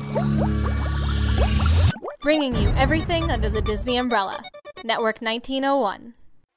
Bringing you everything under the Disney umbrella. Network 1901.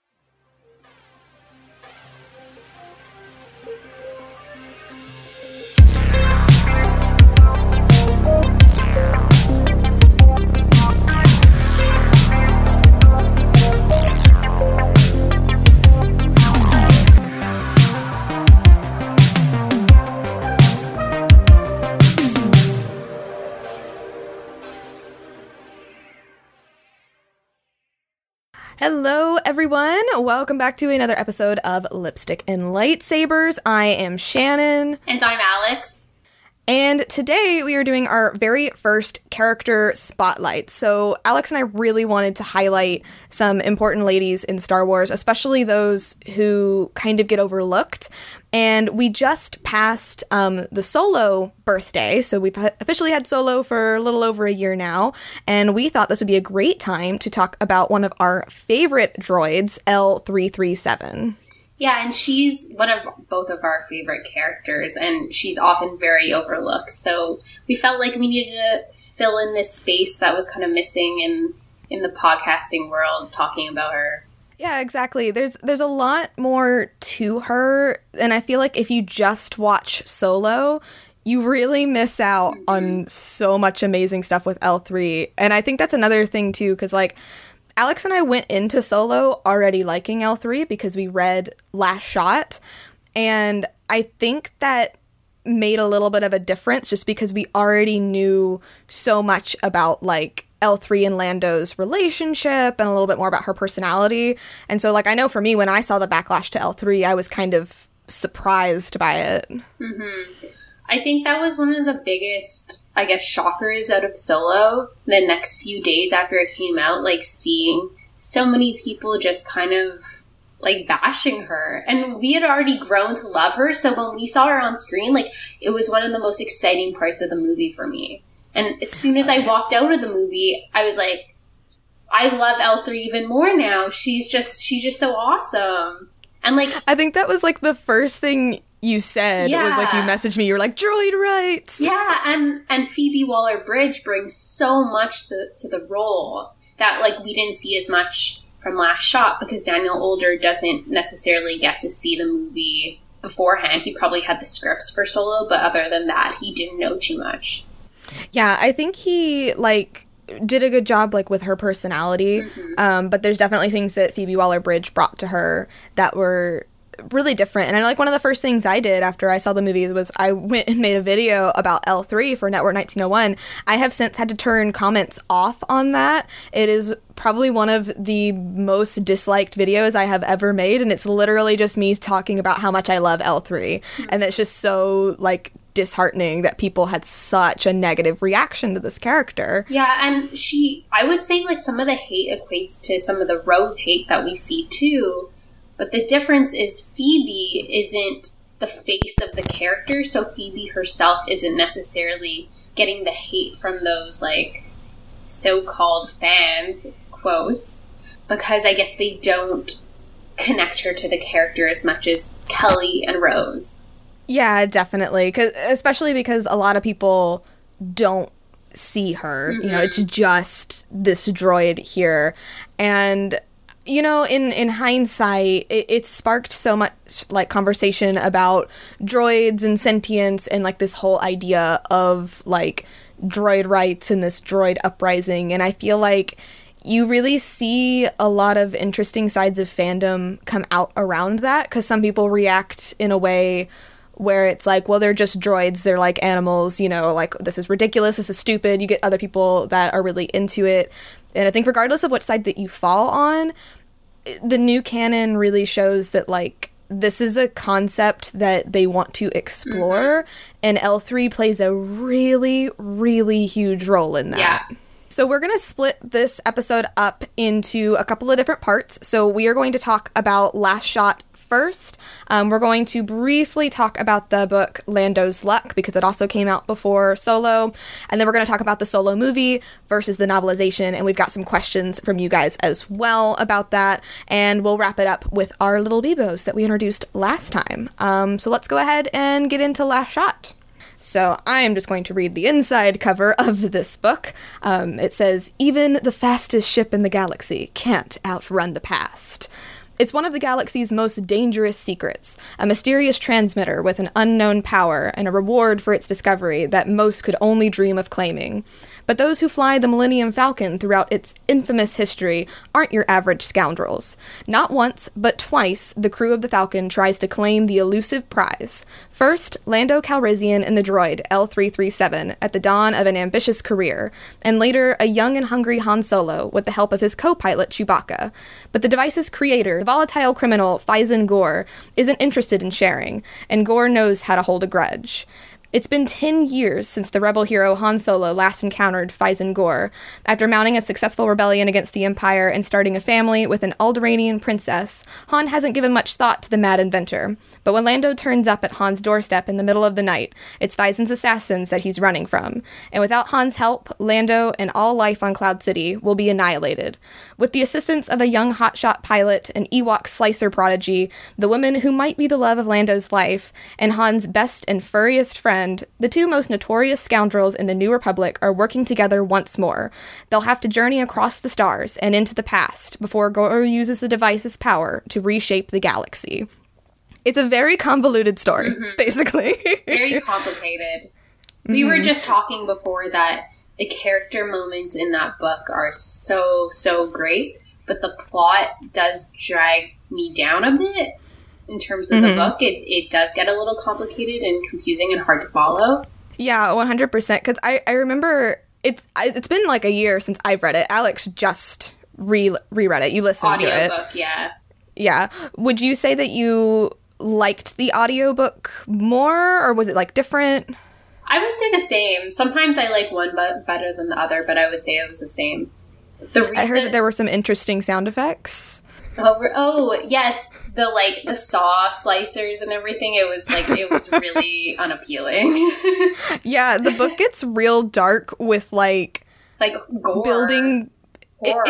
Hello, everyone. Welcome back to another episode of Lipstick and Lightsabers. I am Shannon. And I'm Alex. And today we are doing our very first character spotlight. So Alex and I really wanted to highlight some important ladies in Star Wars, especially those who kind of get overlooked. And we just passed the Solo birthday, so we've officially had Solo for a little over a year now, and we thought this would be a great time to talk about one of our favorite droids, L337. Yeah, and she's one of both of our favorite characters, and she's often very overlooked, so we felt like we needed to fill in this space that was kind of missing in the podcasting world, talking about her. Yeah, exactly. There's a lot more to her, and I feel like if you just watch Solo, you really miss out on so much amazing stuff with L3. And I think that's another thing, too, because, like, Alex and I went into Solo already liking L3 because we read Last Shot, and I think that made a little bit of a difference just because we already knew so much about, like, L3 and Lando's relationship and a little bit more about her personality. And so, like, I know for me, when I saw the backlash to L3, I was kind of surprised by it. Mm-hmm. I think that was one of the biggest, I guess, shockers out of Solo the next few days after it came out, like, seeing so many people just kind of, like, bashing her. And we had already grown to love her, so when we saw her on screen, like, it was one of the most exciting parts of the movie for me. And as soon as I walked out of the movie, I was like, I love L3 even more now. She's just so awesome. And, like, I think that was, like, the first thing you said. Yeah. Was like, you messaged me, you were like, droid rights. Yeah, and Phoebe Waller-Bridge brings so much to the role that, like, we didn't see as much from Last Shot because Daniel Older doesn't necessarily get to see the movie beforehand. He probably had the scripts for Solo, but other than that, he didn't know too much. Yeah, I think he, like, did a good job, like, with her personality, but there's definitely things that Phoebe Waller-Bridge brought to her that were really different. And I like one of the first things I did after I saw the movies was I went and made a video about L3 for Network 1901. I have since had to turn comments off on that. It is probably one of the most disliked videos I have ever made, and it's literally just me talking about how much I love L3. And it's just so, like, disheartening that people had such a negative reaction to this character. Yeah, and I would say, like, some of the hate equates to some of the Rose hate that we see too. But the difference is Phoebe isn't the face of the character, so Phoebe herself isn't necessarily getting the hate from those, like, so-called fans, quotes, because I guess they don't connect her to the character as much as Kelly and Rose. Yeah, definitely. Especially because a lot of people don't see her. You know, it's just this droid here. And you know, in hindsight, it sparked so much, like, conversation about droids and sentience and, like, this whole idea of, like, droid rights and this droid uprising. And I feel like you really see a lot of interesting sides of fandom come out around that, because some people react in a way where it's like, well, they're just droids, they're like animals, you know, like, this is ridiculous, this is stupid. You get other people that are really into it. And I think regardless of what side that you fall on, the new canon really shows that, like, this is a concept that they want to explore, and L3 plays a really, really huge role in that. Yeah. So we're going to split this episode up into a couple of different parts. So we are going to talk about Last Shot first. We're going to briefly talk about the book Lando's Luck, because it also came out before Solo. And then we're going to talk about the Solo movie versus the novelization. And we've got some questions from you guys as well about that. And we'll wrap it up with our little Bebos that we introduced last time. So let's go ahead and get into Last Shot. So I am just going to read the inside cover of this book. It says, "Even the fastest ship in the galaxy can't outrun the past." It's one of the galaxy's most dangerous secrets, a mysterious transmitter with an unknown power and a reward for its discovery that most could only dream of claiming. But those who fly the Millennium Falcon throughout its infamous history aren't your average scoundrels. Not once, but twice, the crew of the Falcon tries to claim the elusive prize. First, Lando Calrissian and the droid L337 at the dawn of an ambitious career, and later a young and hungry Han Solo with the help of his co-pilot Chewbacca. But the device's creator, the volatile criminal Fyzen Gor, isn't interested in sharing, and Gor knows how to hold a grudge. It's been 10 years since the rebel hero Han Solo last encountered Fyzen Gor. After mounting a successful rebellion against the Empire and starting a family with an Alderaanian princess, Han hasn't given much thought to the mad inventor. But when Lando turns up at Han's doorstep in the middle of the night, it's Fyzen's assassins that he's running from. And without Han's help, Lando and all life on Cloud City will be annihilated. With the assistance of a young hotshot pilot, an Ewok slicer prodigy, the woman who might be the love of Lando's life, and Han's best and furriest friend, the two most notorious scoundrels in the New Republic are working together once more. They'll have to journey across the stars and into the past before Gor uses the device's power to reshape the galaxy. It's a very convoluted story, basically. Very complicated. We were just talking before that the character moments in that book are so, so great, but the plot does drag me down a bit. In terms of the book, it does get a little complicated and confusing and hard to follow. Yeah, 100%. Because I remember it's been like a year since I've read it. Alex just reread it. You listened to it. Audiobook, yeah. Yeah. Would you say that you liked the audiobook more, or was it like different? I would say the same. Sometimes I like one better than the other, but I would say it was the same. I heard that there were some interesting sound effects. Oh yes, the saw slicers and everything. It was really unappealing. Yeah, the book gets real dark with like gore, building. horror.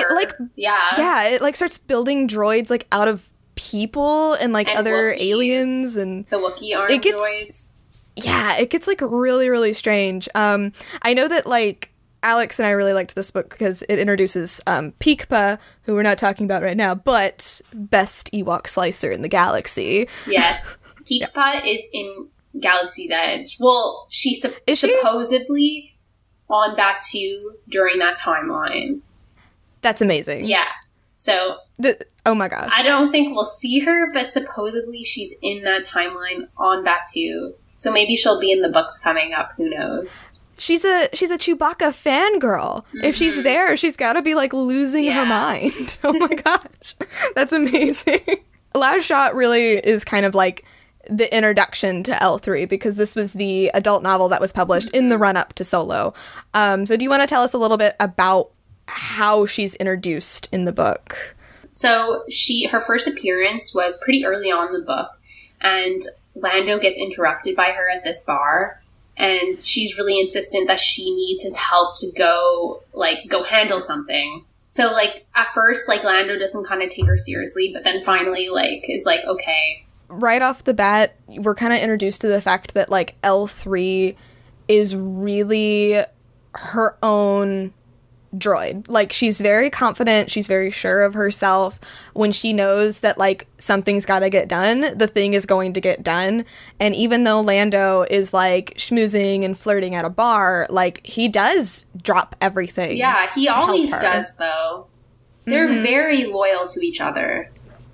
It starts building droids like out of people and like other Wookiees. Aliens and The Wookiee armed droids. Yeah, it gets like really, really strange. I know that like Alex and I really liked this book because it introduces Peekpa, who we're not talking about right now, but best Ewok slicer in the galaxy. Yes. Peekpa is in Galaxy's Edge. Well, she's supposedly on Batuu during that timeline. That's amazing. Yeah. So... oh my god. I don't think we'll see her, but supposedly she's in that timeline on Batuu. So maybe she'll be in the books coming up. Who knows? She's a Chewbacca fangirl. If she's there, she's got to be like losing her mind. Oh my gosh. That's amazing. Last Shot really is kind of like the introduction to L3 because this was the adult novel that was published in the run-up to Solo. So do you want to tell us a little bit about how she's introduced in the book? So her first appearance was pretty early on in the book, and Lando gets interrupted by her at this bar. And she's really insistent that she needs his help to go handle something. So, like, at first, like, Lando doesn't kind of take her seriously, but then finally, like, is like, okay. Right off the bat, we're kind of introduced to the fact that, like, L3 is really her own droid. Like, she's very confident, she's very sure of herself. When she knows that like something's got to get done, the thing is going to get done. And even though Lando is like schmoozing and flirting at a bar, like he does drop everything. Yeah, he always does though. They're very loyal to each other.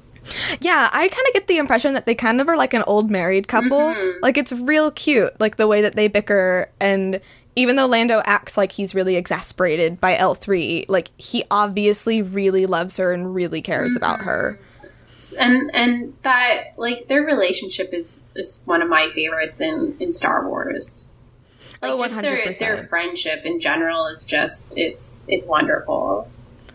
Yeah, I kind of get the impression that they kind of are like an old married couple. Like it's real cute, like the way that they bicker. And even though Lando acts like he's really exasperated by L3, like he obviously really loves her and really cares about her. And that, like, their relationship is one of my favorites in Star Wars. Like, just 100%. their friendship in general is just, it's wonderful.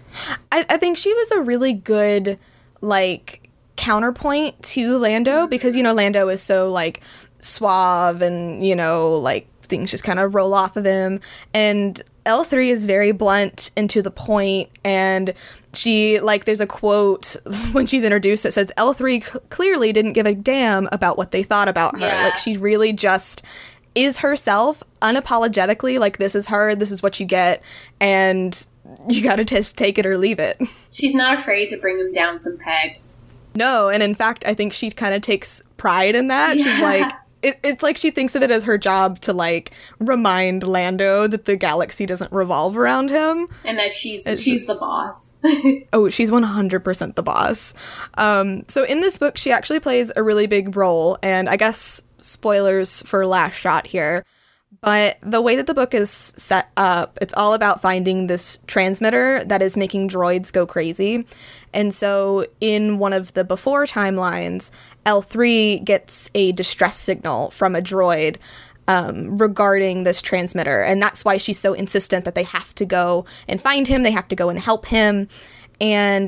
I think she was a really good, like, counterpoint to Lando because, you know, Lando is so, like, suave and, you know, like, things just kind of roll off of him. And L3 is very blunt and to the point, and she, like, there's a quote when she's introduced that says L3 clearly didn't give a damn about what they thought about her. Yeah. Like, she really just is herself unapologetically. Like, this is her, this is what you get, and you gotta just take it or leave it. She's not afraid to bring him down some pegs. No, and in fact, I think she kind of takes pride in that. Yeah. She's like, it's like she thinks of it as her job to, like, remind Lando that the galaxy doesn't revolve around him. And that she's the boss. Oh, she's 100% the boss. So in this book, she actually plays a really big role, and I guess spoilers for Last Shot here, but the way that the book is set up, it's all about finding this transmitter that is making droids go crazy. And so in one of the before timelines, L3 gets a distress signal from a droid regarding this transmitter. And that's why she's so insistent that they have to go and find him. They have to go and help him. And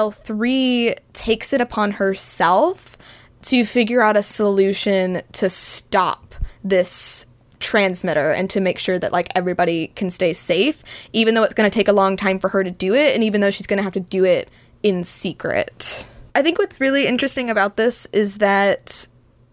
L3 takes it upon herself to figure out a solution to stop this transmitter and to make sure that, like, everybody can stay safe, even though it's going to take a long time for her to do it, and even though she's going to have to do it in secret. I think what's really interesting about this is that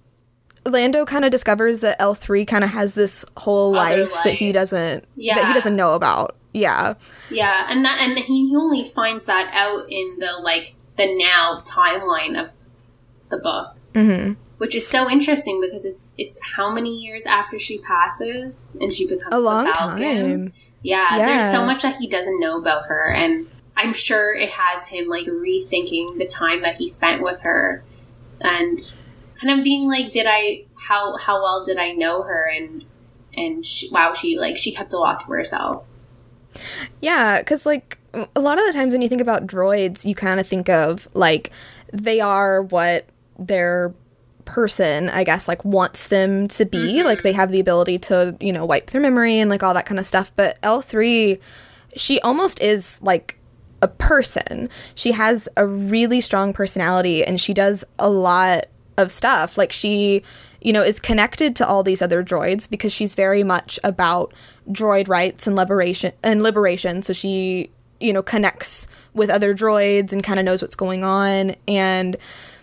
Lando kind of discovers that L3 kind of has this whole life that he doesn't know about. Yeah. Yeah, and he only finds that out in the now timeline of the book. Mm-hmm. Which is so interesting because it's how many years after she passes and she becomes a long the Falcon. time. Yeah, there's so much that he doesn't know about her, and I'm sure it has him, like, rethinking the time that he spent with her and kind of being like, how well did I know her? And she kept a lot to herself. Yeah, because, like, a lot of the times when you think about droids, you kind of think of, like, they are what their person, I guess, like, wants them to be. Mm-hmm. Like, they have the ability to, you know, wipe their memory and, like, all that kind of stuff. But L3, she almost is, like, a person. She has a really strong personality, and she does a lot of stuff. Like, she, you know, is connected to all these other droids because she's very much about droid rights and liberation. So she, you know, connects with other droids and kind of knows what's going on. And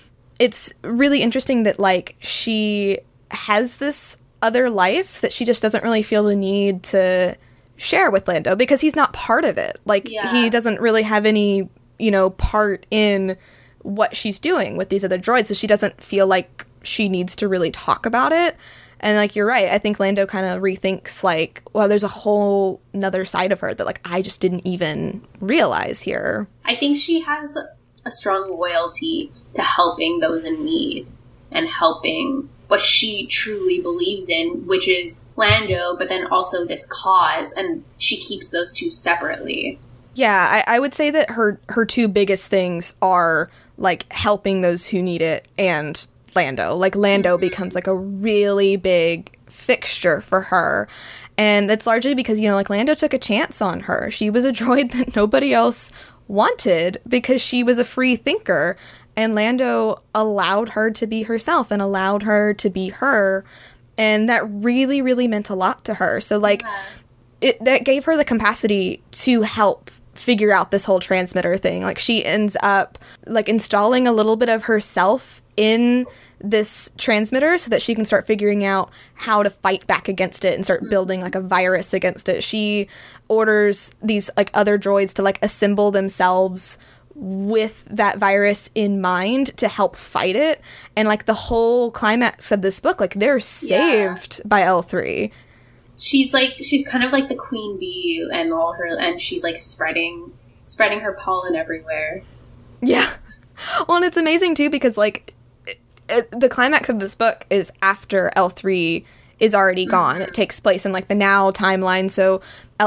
it's really interesting that, like, she has this other life that she just doesn't really feel the need to share with Lando because he's not part of it. Like, he doesn't really have any, you know, part in what she's doing with these other droids, so she doesn't feel like she needs to really talk about it. And, like, you're right. I think Lando kind of rethinks, like, well, there's a whole another side of her that, like, I just didn't even realize here. I think she has a strong loyalty to helping those in need and helping what she truly believes in, which is Lando, but then also this cause, and she keeps those two separately. Yeah, I would say that her two biggest things are, like, helping those who need it and Lando. Like, Lando becomes, like, a really big fixture for her. And that's largely because, you know, like, Lando took a chance on her. She was a droid that nobody else wanted because she was a free thinker. And Lando allowed her to be herself and allowed her to be her. And that really, really meant a lot to her. So, like, that gave her the capacity to help figure out this whole transmitter thing. Like, she ends up, like, installing a little bit of herself in this transmitter so that she can start figuring out how to fight back against it and start building, like, a virus against it. She orders these, like, other droids to, like, assemble themselves with that virus in mind to help fight it. And, like, the whole climax of this book, like, they're saved by L3. She's kind of like the queen bee and she's, like, spreading her pollen everywhere. Yeah. Well, and it's amazing too because, like, the climax of this book is after L3 is already gone. It takes place in, like, the now timeline. So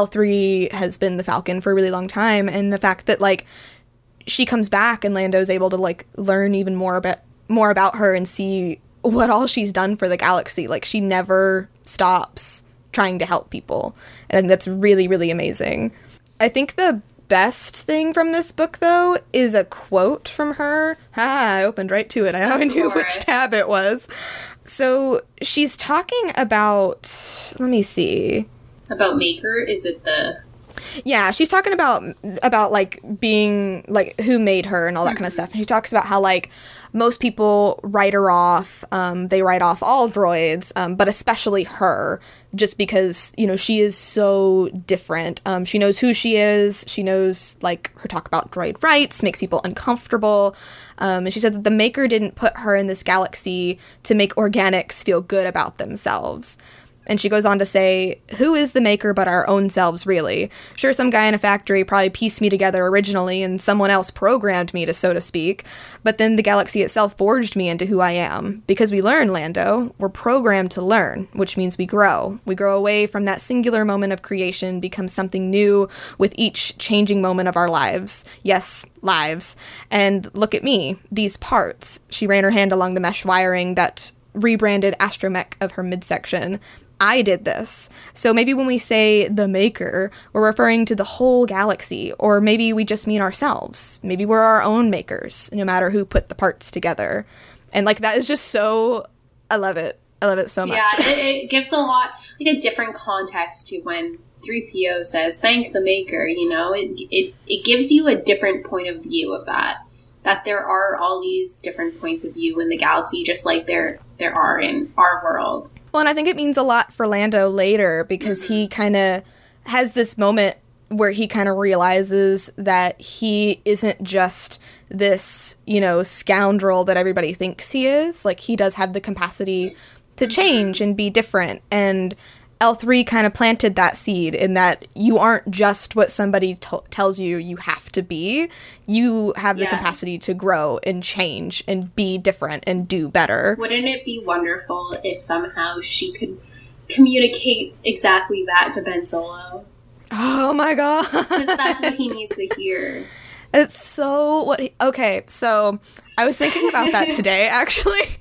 L3 has been the Falcon for a really long time. And the fact that, like, she comes back and Lando's able to, like, learn even more about her and see what all she's done for the galaxy. Like, she never stops trying to help people. And that's really, really amazing. I think the best thing from this book, though, is a quote from her. I opened right to it. I knew which tab it was. So she's talking about, let me see. About Maker? Is it the... Yeah, she's talking about like, being, like, who made her and all that kind of stuff. And she talks about how, like, most people write her off. They write off all droids, but especially her, just because, you know, she is so different. She knows who she is. She knows, like, her talk about droid rights makes people uncomfortable. And she said that the Maker didn't put her in this galaxy to make organics feel good about themselves. And she goes on to say, who is the Maker but our own selves, really? Sure, some guy in a factory probably pieced me together originally, and someone else programmed me, so to speak. But then the galaxy itself forged me into who I am. Because we learn, Lando. We're programmed to learn, which means we grow. We grow away from that singular moment of creation, become something new with each changing moment of our lives. Yes, lives. And look at me, these parts. She ran her hand along the mesh wiring that rebranded astromech of her midsection. I did this. So maybe when we say the Maker, we're referring to the whole galaxy, or maybe we just mean ourselves. Maybe we're our own makers, no matter who put the parts together. And like, that is just so, I love it. I love it so much. Yeah, it gives a lot, like a different context to when 3PO says, thank the Maker, you know, it gives you a different point of view of that there are all these different points of view in the galaxy, just like there are in our world. Well, and I think it means a lot for Lando later, because he kind of has this moment where he kind of realizes that he isn't just this, you know, scoundrel that everybody thinks he is. Like, he does have the capacity to change and be different. And L3 kind of planted that seed in that you aren't just what somebody tells you you have to be. You have the capacity to grow and change and be different and do better. Wouldn't it be wonderful if somehow she could communicate exactly that to Ben Solo? Oh my god. Because that's what he needs to hear. It's so what he, okay, so I was thinking about that today, actually.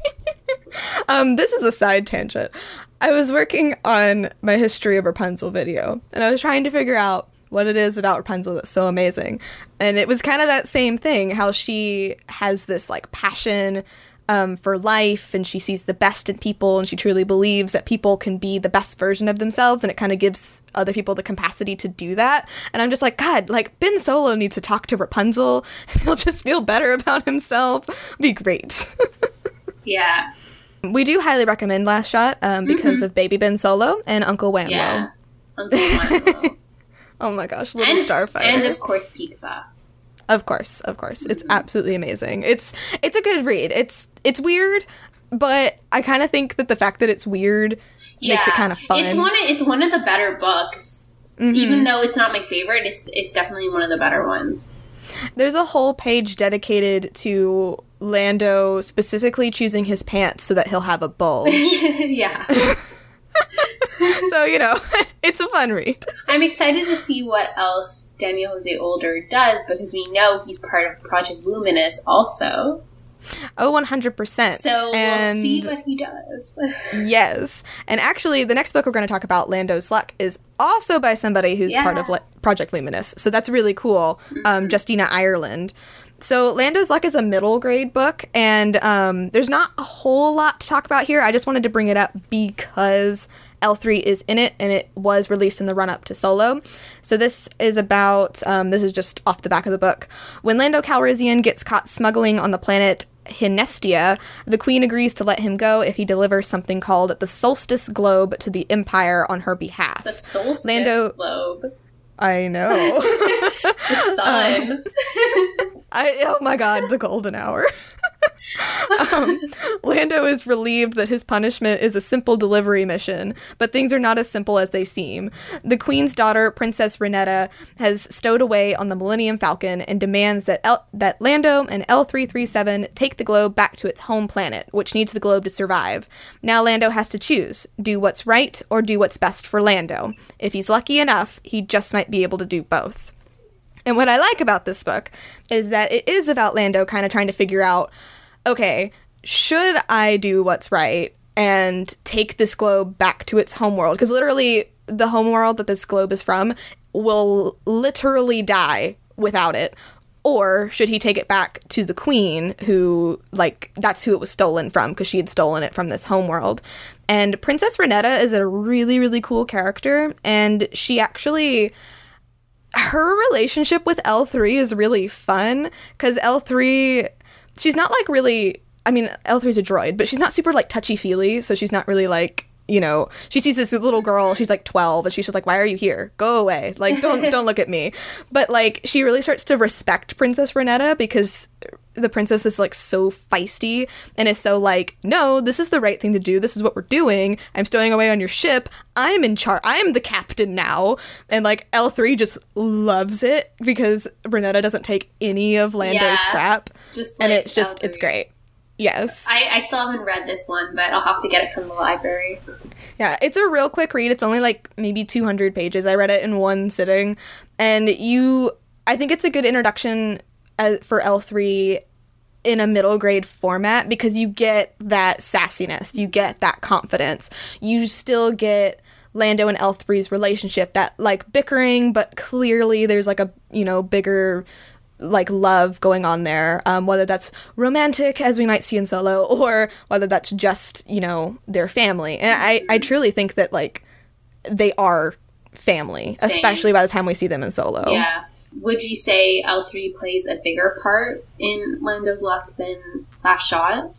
This is a side tangent. I was working on my History of Rapunzel video, and I was trying to figure out what it is about Rapunzel that's so amazing. And it was kind of that same thing, how she has this, like, passion for life, and she sees the best in people, and she truly believes that people can be the best version of themselves, and it kind of gives other people the capacity to do that. And I'm just like, God, like, Ben Solo needs to talk to Rapunzel. He'll just feel better about himself. Be great. Yeah. We do highly recommend Last Shot because of Baby Ben Solo and Uncle Wanlo. Yeah, Uncle Wanlo. Oh my gosh, little Starfighter. And of course, Peekabah. Of course. It's absolutely amazing. It's a good read. It's weird, but I kind of think that the fact that it's weird makes it kind of fun. It's one of the better books. Mm-hmm. Even though it's not my favorite, it's definitely one of the better ones. There's a whole page dedicated to Lando specifically choosing his pants so that he'll have a bulge. Yeah. So, you know, it's a fun read. I'm excited to see what else Daniel Jose Older does, because we know he's part of Project Luminous also. Oh, 100%. So we'll see what he does. Yes. And actually, the next book we're going to talk about, Lando's Luck, is also by somebody who's part of Project Luminous. So that's really cool. Justina Ireland. So Lando's Luck is a middle grade book, and there's not a whole lot to talk about here. I just wanted to bring it up because L3 is in it, and it was released in the run-up to Solo. So this is about, this is just off the back of the book. When Lando Calrissian gets caught smuggling on the planet Hinestia, the Queen agrees to let him go if he delivers something called the Solstice Globe to the Empire on her behalf. The Solstice Globe? I know. The sun. Oh my god, the golden hour. Lando is relieved that his punishment is a simple delivery mission, but things are not as simple as they seem. The Queen's daughter, Princess Renetta, has stowed away on the Millennium Falcon and demands that that Lando and L337 take the globe back to its home planet, which needs the globe to survive. Now Lando has to choose, do what's right or do what's best for Lando. If he's lucky enough, he just might be able to do both. And what I like about this book is that it is about Lando kind of trying to figure out, okay, should I do what's right and take this globe back to its homeworld? Because literally the homeworld that this globe is from will literally die without it. Or should he take it back to the Queen, who, like, that's who it was stolen from, because she had stolen it from this homeworld. And Princess Renetta is a really, really cool character, and she actually... her relationship with L3 is really fun, because L3, she's not, like, really I mean, L3's a droid, but she's not super, like, touchy-feely, so she's not really, like, you know, she sees this little girl, she's like 12, and she's just like, why are you here? Go away. Like, don't look at me. But, like, she really starts to respect Princess Renetta because the princess is, like, so feisty and is so, like, no, this is the right thing to do. This is what we're doing. I'm stowing away on your ship. I'm in charge. I'm the captain now. And, like, L3 just loves it because Renetta doesn't take any of Lando's crap. Just like and it's just, L3. it's great. Yes. I still haven't read this one, but I'll have to get it from the library. Yeah, it's a real quick read. It's only like maybe 200 pages. I read it in one sitting. And I think it's a good introduction for L3 in a middle grade format because you get that sassiness. You get that confidence. You still get Lando and L3's relationship, that like bickering, but clearly there's like a, you know, bigger like love going on there, whether that's romantic as we might see in Solo or whether that's just, you know, their family. And I truly think that like they are family. Same. Especially by the time we see them in Solo. Yeah. Would you say L3 plays a bigger part in Lando's luck than Last Shot?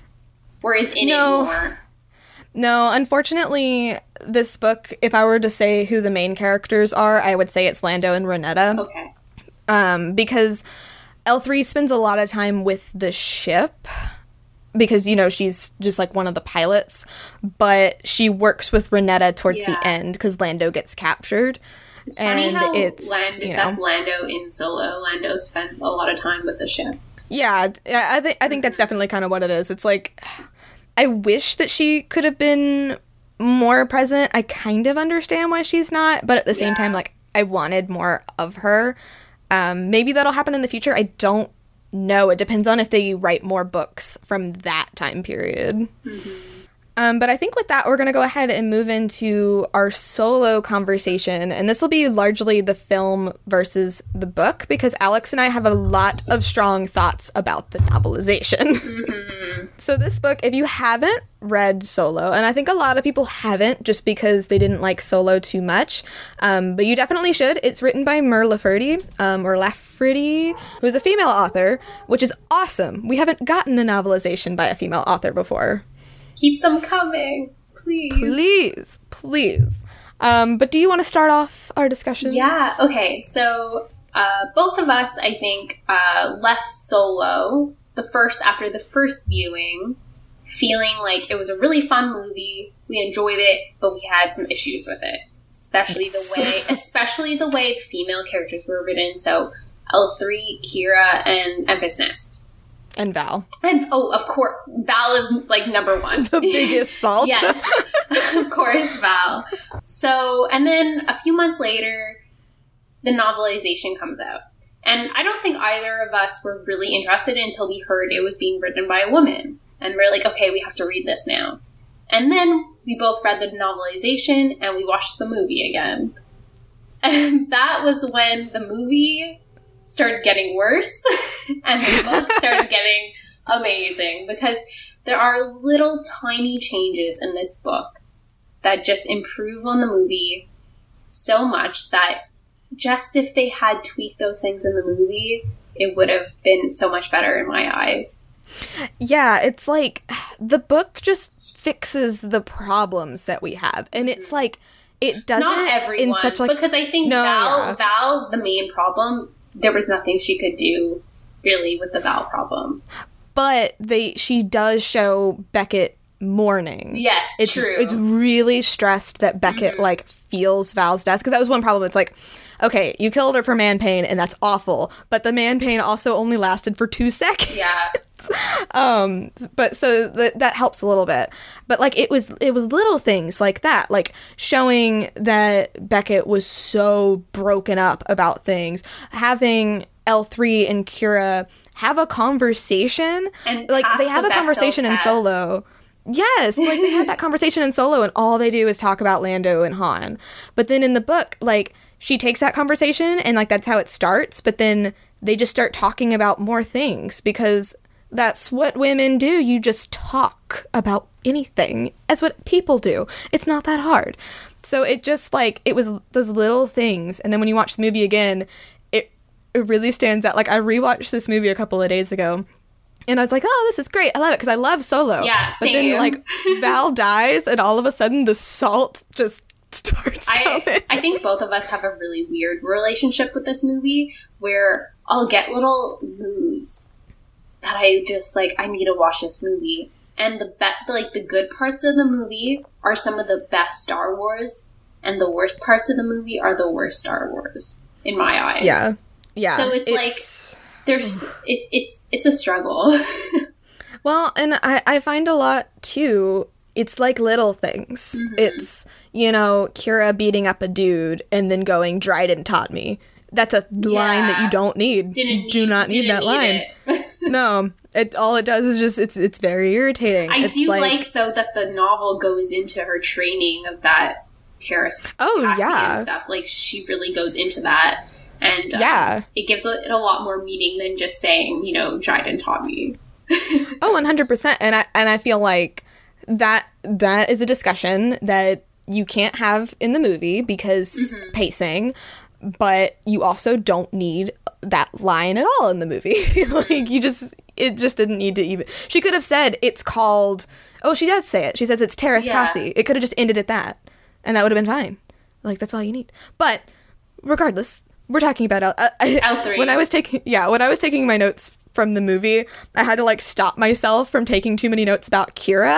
Or is in it more? No, unfortunately, this book, if I were to say who the main characters are, I would say it's Lando and Renetta. Okay. Because L3 spends a lot of time with the ship because, you know, she's just like one of the pilots, but she works with Renetta towards the end because Lando gets captured. It's funny how that's Lando in Solo. Lando spends a lot of time with the ship. Yeah, I think that's definitely kind of what it is. It's like, I wish that she could have been more present. I kind of understand why she's not, but at the same time, like, I wanted more of her. Maybe that'll happen in the future. I don't know. It depends on if they write more books from that time period. Mm-hmm. But I think with that, we're going to go ahead and move into our Solo conversation. And this will be largely the film versus the book, because Alex and I have a lot of strong thoughts about the novelization. Mm-hmm. So this book, if you haven't read Solo, and I think a lot of people haven't just because they didn't like Solo too much, but you definitely should. It's written by Mur Lafferty, or Lafferty, who's a female author, which is awesome. We haven't gotten a novelization by a female author before. Keep them coming, please. Please. But do you want to start off our discussion? Yeah, okay. So both of us, I think, left Solo after the first viewing, feeling like it was a really fun movie. We enjoyed it, but we had some issues with it. Especially the way the female characters were written. So L3, Kira, and Enfys Nest. And Val. And, of course, Val is, like, number one. The biggest salt. Yes. Of course, Val. So, and then a few months later, the novelization comes out. And I don't think either of us were really interested until we heard it was being written by a woman. And we're like, okay, we have to read this now. And then we both read the novelization and we watched the movie again. And that was when the movie started getting worse and the book started getting amazing, because there are little tiny changes in this book that just improve on the movie so much that just if they had tweaked those things in the movie, it would have been so much better in my eyes. Yeah, it's like the book just fixes the problems that we have, and it's like it doesn't. Not everyone, in such like, because I think Val, the main problem, there was nothing she could do really with the Val problem. But she does show Beckett mourning. Yes, it's true. It's really stressed that Beckett like feels Val's death, because that was one problem. It's like, okay, you killed her for man pain, and that's awful, but the man pain also only lasted for 2 seconds. Yeah. But so that helps a little bit. But like it was little things like that, like showing that Beckett was so broken up about things, having L3 and Kira have a conversation, and like they have a conversation in Solo. Yes, like they had that conversation in Solo, and all they do is talk about Lando and Han. But then in the book, like she takes that conversation and like that's how it starts, but then they just start talking about more things, because that's what women do. You just talk about anything. That's what people do. It's not that hard. So it just like, it was those little things. And then when you watch the movie again, it really stands out. Like I rewatched this movie a couple of days ago, And I was like, oh, this is great. I love it because I love Solo. Yeah, But then, same. like, Val dies, and all of a sudden the salt just starts coming. I think both of us have a really weird relationship with this movie where I'll get little moods that I just, like, I need to watch this movie. And the good parts of the movie are some of the best Star Wars, and the worst parts of the movie are the worst Star Wars, in my eyes. Yeah. Yeah. So it's like, it's a struggle. Well, and I find a lot, too, it's like little things. Mm-hmm. It's, you know, Kira beating up a dude and then going, Dryden taught me. That's a line that you don't need. You do not need that line. No. All it does is just, it's very irritating. I do like, though, that the novel goes into her training of that Terrace and stuff. Like, she really goes into that. And it gives it a lot more meaning than just saying, you know, Dryden taught me. Oh, 100%. And I feel like that is a discussion that you can't have in the movie because pacing, but you also don't need that line at all in the movie. Like, it just didn't need to even... She could have said it's called... Oh, she does say it. She says it's Terrace Cassie. It could have just ended at that, and that would have been fine. Like, that's all you need. But regardless, we're talking about L3. When I was taking my notes from the movie, I had to, like, stop myself from taking too many notes about Kira.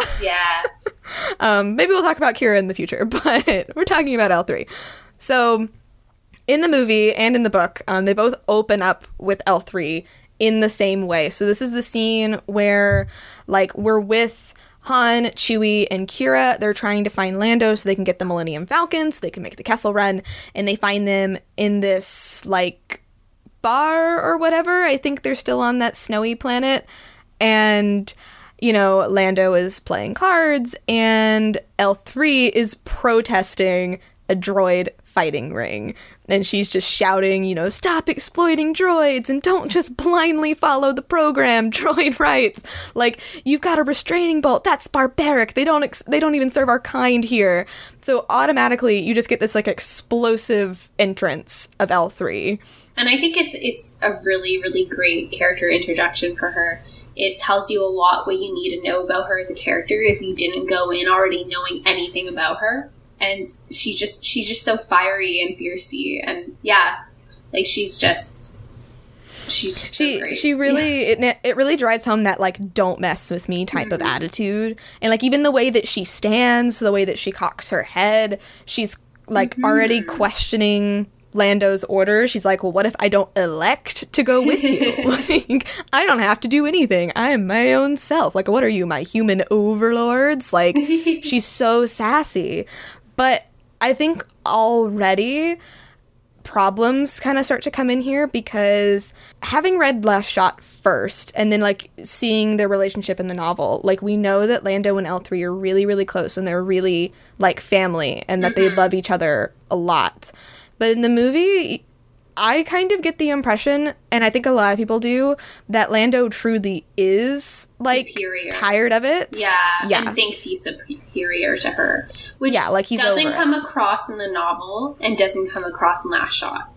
Yeah. Maybe we'll talk about Kira in the future, but we're talking about L3. So, in the movie and in the book, they both open up with L3 in the same way. So this is the scene where, like, we're with Han, Chewie, and Kira. They're trying to find Lando so they can get the Millennium Falcon, so they can make the Kessel Run, and they find them in this, like, bar or whatever. I think they're still on that snowy planet, and, you know, Lando is playing cards, and L3 is protesting a droid fighting ring. And she's just shouting, you know, stop exploiting droids and don't just blindly follow the program, droid rights. Like, you've got a restraining bolt. That's barbaric. They don't even serve our kind here. So automatically you just get this, like, explosive entrance of L3. And I think it's a really, really great character introduction for her. It tells you a lot what you need to know about her as a character if you didn't go in already knowing anything about her. And she's just so fiery and fiercey, and like she's just so great. She really it really drives home that, like, don't mess with me type of attitude, and, like, even the way that she stands, the way that she cocks her head, she's, like, already questioning Lando's orders. She's like, well, what if I don't elect to go with you? Like, I don't have to do anything. I am my own self. Like, what are you, my human overlords? Like, she's so sassy. But I think already problems kind of start to come in here because having read Last Shot first and then, like, seeing their relationship in the novel, like, we know that Lando and L3 are really, really close and they're really, like, family and that they love each other a lot. But in the movie, I kind of get the impression, and I think a lot of people do, that Lando truly is, like, superior. Tired of it. Yeah, and thinks he's superior to her. Which like, he's doesn't come across in the novel and doesn't come across in Last Shot.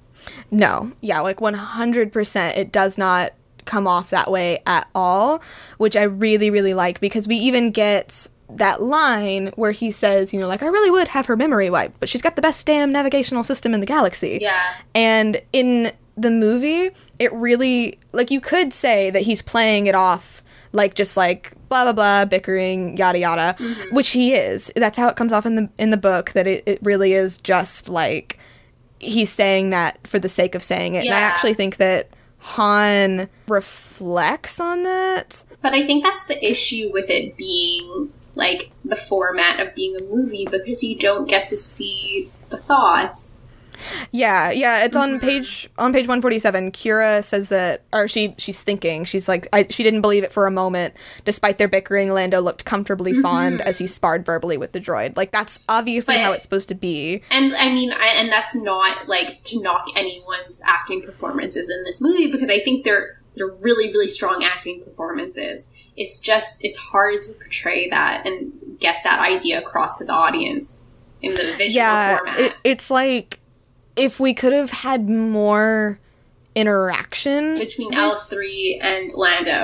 No. Yeah, like, 100% it does not come off that way at all, which I really, really like, because we even get that line where he says, you know, like, I really would have her memory wiped, but she's got the best damn navigational system in the galaxy. Yeah. And in the movie, it really, like, you could say that he's playing it off like, just like, blah, blah, blah, bickering, yada, yada, which he is. That's how it comes off in the book, that it really is just, like, he's saying that for the sake of saying it. Yeah. And I actually think that Han reflects on that. But I think that's the issue with it being, like, the format of being a movie, because you don't get to see the thoughts. Yeah, it's on page 147. Kira says that, or she's thinking, she's like, she didn't believe it for a moment. Despite their bickering, Lando looked comfortably fond as he sparred verbally with the droid. Like, that's obviously how it's supposed to be. And I mean, and that's not, like, to knock anyone's acting performances in this movie, because I think they're really, really strong acting performances. It's just, it's hard to portray that and get that idea across to the audience in the visual format. It's like, if we could have had more interaction between L3 and Lando.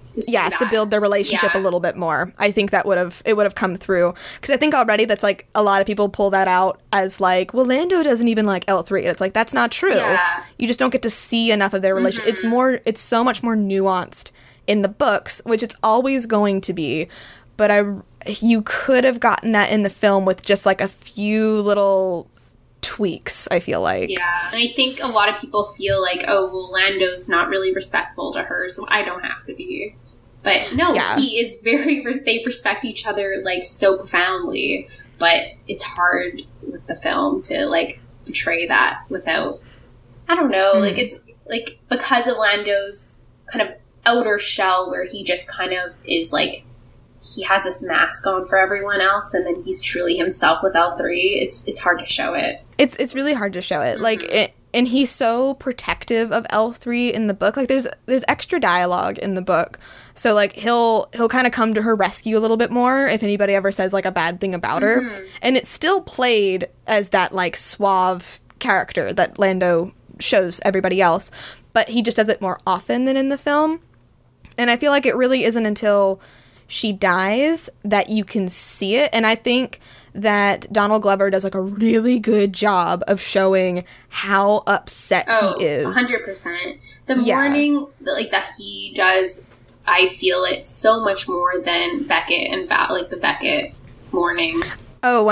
to build their relationship a little bit more. I think it would have come through, because I think already that's like a lot of people pull that out as like, well, Lando doesn't even like L3. It's like, that's not true. Yeah. You just don't get to see enough of their relationship. It's so much more nuanced in the books, which it's always going to be. But you could have gotten that in the film with just like a few little tweaks, I feel like. Yeah. And I think a lot of people feel like, oh, well, Lando's not really respectful to her, so I don't have to be. But no, he is they respect each other like so profoundly, but it's hard with the film to like portray that without, I don't know, like it's like because of Lando's kind of outer shell where he just kind of is like, he has this mask on for everyone else, and then he's truly himself with L3. It's hard to show it. It's really hard to show it. Like, and he's so protective of L3 in the book. Like, there's extra dialogue in the book, so like he'll kind of come to her rescue a little bit more if anybody ever says like a bad thing about her. And it's still played as that like suave character that Lando shows everybody else, but he just does it more often than in the film. And I feel like it really isn't until she dies that you can see it. And I think that Donald Glover does like a really good job of showing how upset he is. 100%. The mourning like that he does, I feel it so much more than Beckett and like the Beckett mourning. Oh,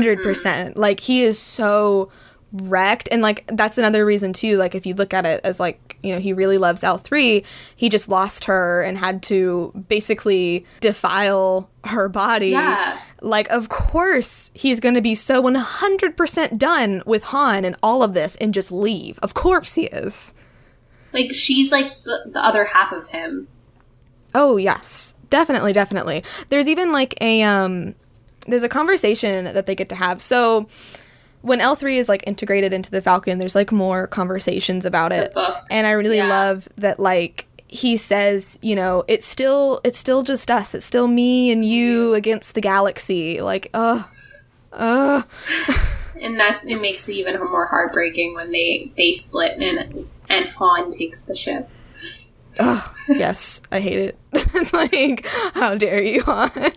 100%. Like, he is so wrecked. And like, that's another reason too, like if you look at it as like, you know, he really loves L3, he just lost her and had to basically defile her body. Like, of course he's gonna be so 100% done with Han and all of this and just leave. Of course he is. Like, she's like the other half of him. Oh yes, definitely. There's even like there's a conversation that they get to have. So when L3 is like integrated into the Falcon, there's like more conversations about it. And I really love that, like, he says, you know, it's still just us. It's still me and you against the galaxy. Like, And that, it makes it even more heartbreaking when they split and Han takes the ship. Oh, yes. I hate it. It's like, how dare you, Han?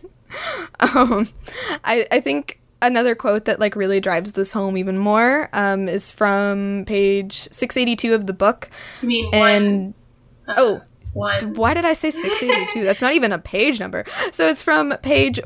I think another quote that like really drives this home even more is from page 682 of the book. You mean and one? Why did I say 682? That's not even a page number. So it's from page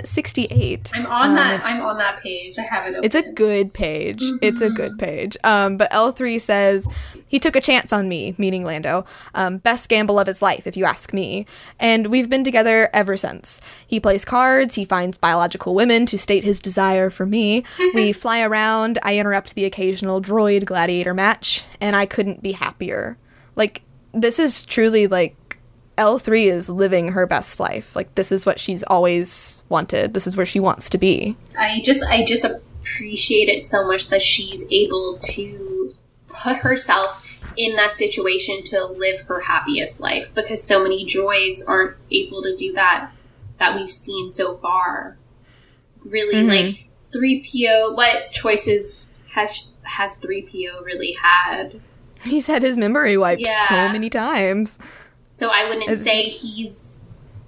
168. I'm on that page. I have it open. It's a good page. It's a good page. But L3 says, he took a chance on me, meaning Lando. Best gamble of his life, if you ask me. And we've been together ever since. He plays cards. He finds biological women to state his desire for me. We fly around. I interrupt the occasional droid gladiator match. And I couldn't be happier. Like, this is truly, like, L3 is living her best life. Like, this is what she's always wanted. This is where she wants to be. I just appreciate it so much that she's able to put herself in that situation to live her happiest life, because so many droids aren't able to do that we've seen so far. Really, like, 3PO, what choices has 3PO really had? He's had his memory wiped so many times. So I wouldn't say he's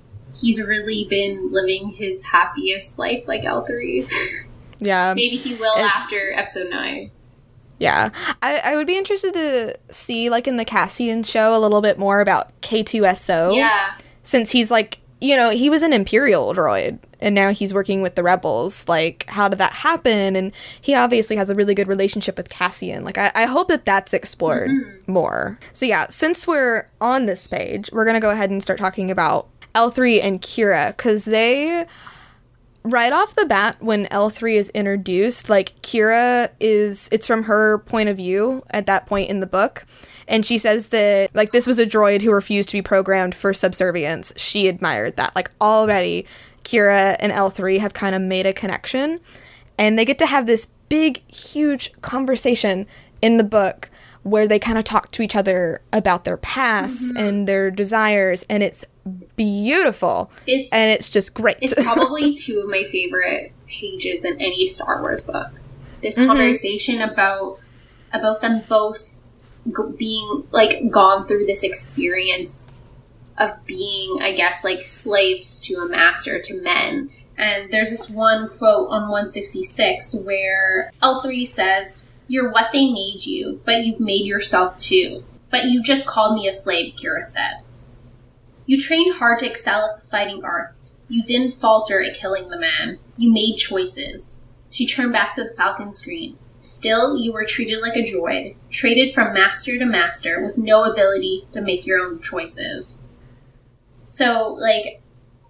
really been living his happiest life like L3. Yeah. Maybe he will after episode 9. Yeah. I would be interested to see, like, in the Cassian show a little bit more about K2SO. Yeah. Since he's, like, you know, he was an Imperial droid, and now he's working with the Rebels. Like, how did that happen? And he obviously has a really good relationship with Cassian. Like, I hope that that's explored more. So, yeah, since we're on this page, we're going to go ahead and start talking about L3 and Qi'ra, because they, right off the bat, when L3 is introduced, like, Qi'ra it's from her point of view at that point in the book. And she says that, like, this was a droid who refused to be programmed for subservience. She admired that. Like, already, Qi'ra and L3 have kind of made a connection. And they get to have this big, huge conversation in the book where they kind of talk to each other about their past and their desires. And it's beautiful. And it's just great. It's probably 2 of my favorite pages in any Star Wars book. This conversation about them both being, like, gone through this experience being, I guess, like slaves to a master, to men. And there's this one quote on 166 where L3 says, "You're what they made you, but you've made yourself too. But you just called me a slave," Kira said. "You trained hard to excel at the fighting arts. You didn't falter at killing the man. You made choices." She turned back to the Falcon screen. "Still, you were treated like a droid, traded from master to master with no ability to make your own choices." So, like,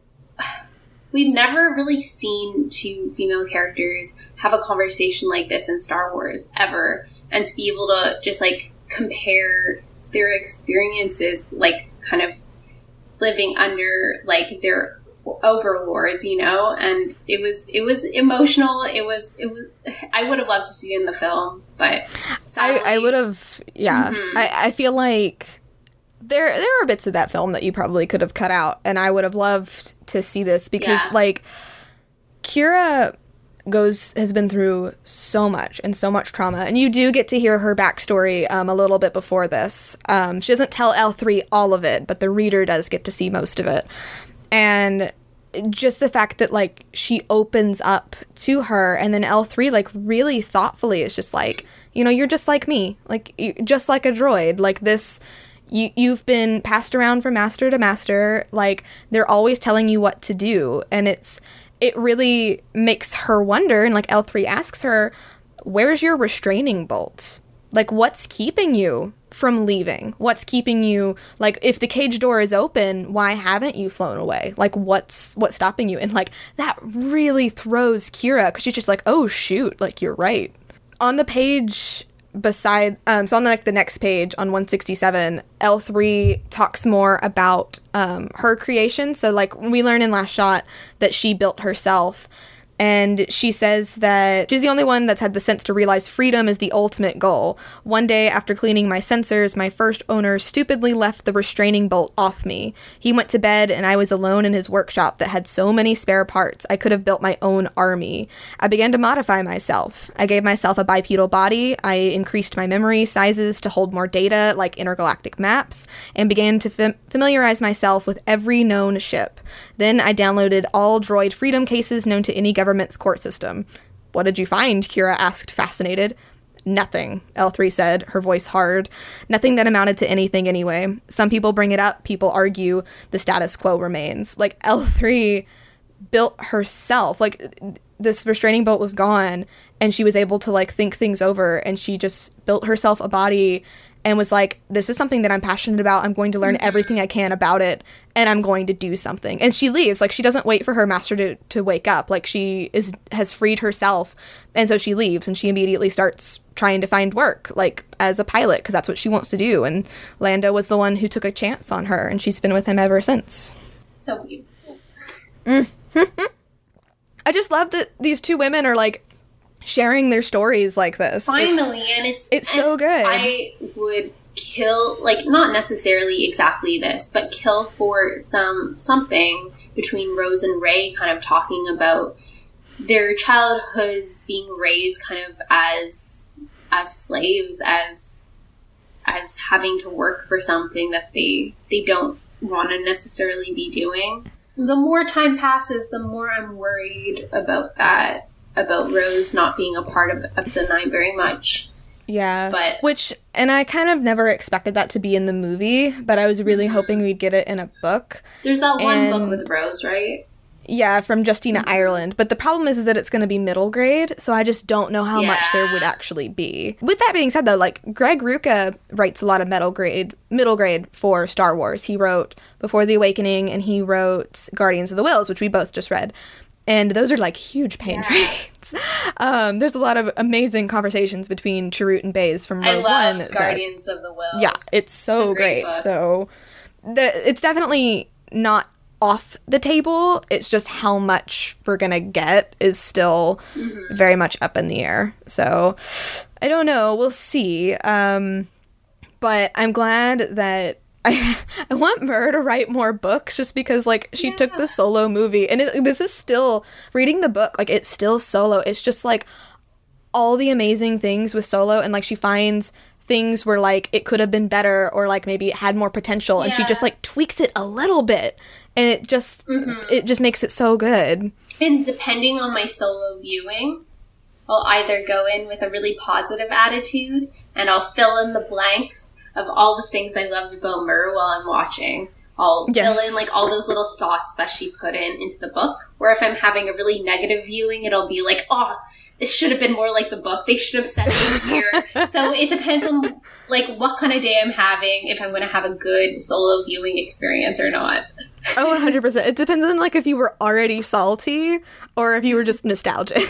we've never really seen two female characters have a conversation like this in Star Wars, ever. And to be able to just, like, compare their experiences, like, kind of living under, like, their overlords, you know? And it was emotional. It was I would have loved to see it in the film, but sadly, I would have, yeah. Mm-hmm. I feel like there are bits of that film that you probably could have cut out, and I would have loved to see this because, like, Kira has been through so much and so much trauma, and you do get to hear her backstory a little bit before this. She doesn't tell L3 all of it, but the reader does get to see most of it. And just the fact that, like, she opens up to her, and then L3, like, really thoughtfully is just like, you know, you're just like me, like, just like a droid, like this. You've been passed around from master to master, like, they're always telling you what to do, and it really makes her wonder, and, like, L3 asks her, where's your restraining bolt? Like, what's keeping you from leaving? What's keeping you, like, if the cage door is open, why haven't you flown away? Like, what's stopping you? And, like, that really throws Kira, because she's just like, oh, shoot, like, you're right. On the page beside, so on, like, the next page on 167, L3 talks more about her creation. So, like, we learn in Last Shot that she built herself. And she says that she's the only one that's had the sense to realize freedom is the ultimate goal. One day, after cleaning my sensors, my first owner stupidly left the restraining bolt off me. He went to bed, and I was alone in his workshop that had so many spare parts. I could have built my own army. I began to modify myself. I gave myself a bipedal body. I increased my memory sizes to hold more data, like intergalactic maps, and began to familiarize myself with every known ship. Then I downloaded all droid freedom cases known to any government's court system. What did you find? Kira asked, fascinated. Nothing, L3 said, her voice hard. Nothing that amounted to anything anyway. Some people bring it up, people argue, the status quo remains. Like, L3 built herself. Like, this restraining bolt was gone, and she was able to, like, think things over, and she just built herself a body and was like, this is something that I'm passionate about. I'm going to learn everything I can about it, and I'm going to do something. And she leaves. Like, she doesn't wait for her master to wake up. Like, she has freed herself, and so she leaves, and she immediately starts trying to find work, like, as a pilot, because that's what she wants to do. And Lando was the one who took a chance on her, and she's been with him ever since. So beautiful. I just love that these two women are, like, sharing their stories like this. Finally, it's so good. I would kill, like, not necessarily exactly this, but kill for something between Rose and Rey, kind of talking about their childhoods being raised kind of as slaves, as having to work for something that they don't want to necessarily be doing. The more time passes, the more I'm worried about that. About Rose not being a part of episode 9 very much. Yeah. But and I kind of never expected that to be in the movie, but I was really hoping we'd get it in a book. There's that one book with Rose, right? Yeah, from Justina Ireland. But the problem is that it's going to be middle grade, so I just don't know how much there would actually be. With that being said, though, like, Greg Rucka writes a lot of middle grade for Star Wars. He wrote Before the Awakening, and he wrote Guardians of the Whills, which we both just read. And those are, like, huge pain trains. There's a lot of amazing conversations between Chirrut and Baze from Rogue One. I love Guardians of the Whills. Yeah, it's so great. So it's definitely not off the table. It's just how much we're going to get is still very much up in the air. So I don't know. We'll see. But I'm glad that I want Mur to write more books, just because, like, she took the Solo movie, and this is still, reading the book, like, it's still Solo. It's just, like, all the amazing things with Solo, and, like, she finds things were like it could have been better or like maybe it had more potential, and she just like tweaks it a little bit, and it just makes it so good. And depending on my solo viewing, I'll either go in with a really positive attitude and I'll fill in the blanks of all the things I love about Mur while I'm watching. I'll fill in like all those little thoughts that she put into the book. Or if I'm having a really negative viewing, it'll be like, oh, this should have been more like the book. They should have said this here. So it depends on like what kind of day I'm having, if I'm going to have a good solo viewing experience or not. Oh, 100%. It depends on like if you were already salty or if you were just nostalgic.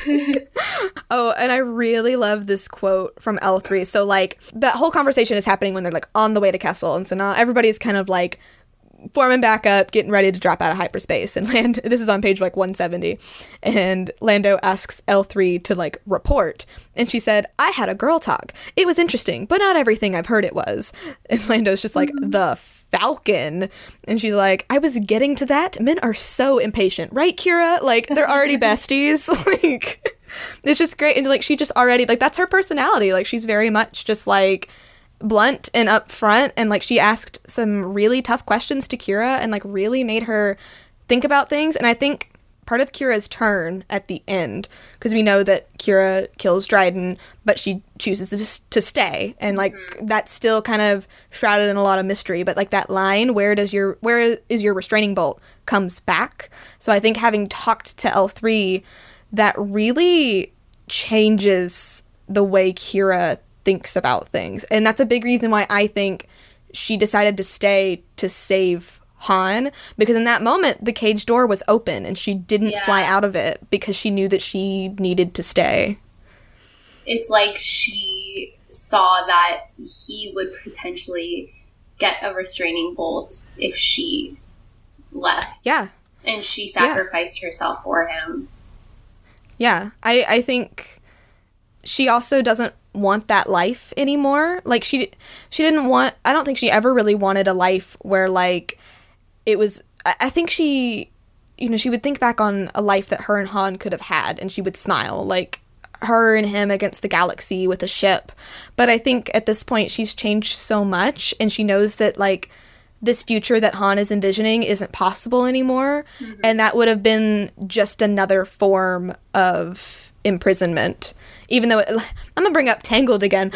Oh, and I really love this quote from L3. So like that whole conversation is happening when they're like on the way to Kessel, and so now everybody's kind of like forming back up, getting ready to drop out of hyperspace. And this is on page like 170, and Lando asks L3 to like report, and she said, "I had a girl talk. It was interesting, but not everything I've heard it was." And Lando's just like, "The Falcon," and she's like, "I was getting to that. Men are so impatient, right, Kira? Like they're already besties." Like it's just great. And like she just already like that's her personality. Like she's very much just like blunt and upfront, and like she asked some really tough questions to Kira and like really made her think about things. And I think part of Kira's turn at the end, because we know that Kira kills Dryden, but she chooses to stay, and like that's still kind of shrouded in a lot of mystery. But like that line, where is your restraining bolt, comes back. So I think having talked to L3, that really changes the way Kira thinks about things. And that's a big reason why I think she decided to stay to save Han, because in that moment the cage door was open and she didn't fly out of it because she knew that she needed to stay. It's like she saw that he would potentially get a restraining bolt if she left. Yeah. And she sacrificed herself for him. Yeah. I think she also doesn't want that life anymore. Like she didn't want, I don't think she ever really wanted a life where like it was, I think she, you know, she would think back on a life that her and Han could have had and she would smile, like her and him against the galaxy with a ship. But I think at this point she's changed so much, and she knows that like this future that Han is envisioning isn't possible anymore. And that would have been just another form of imprisonment. Even though I'm gonna bring up Tangled again.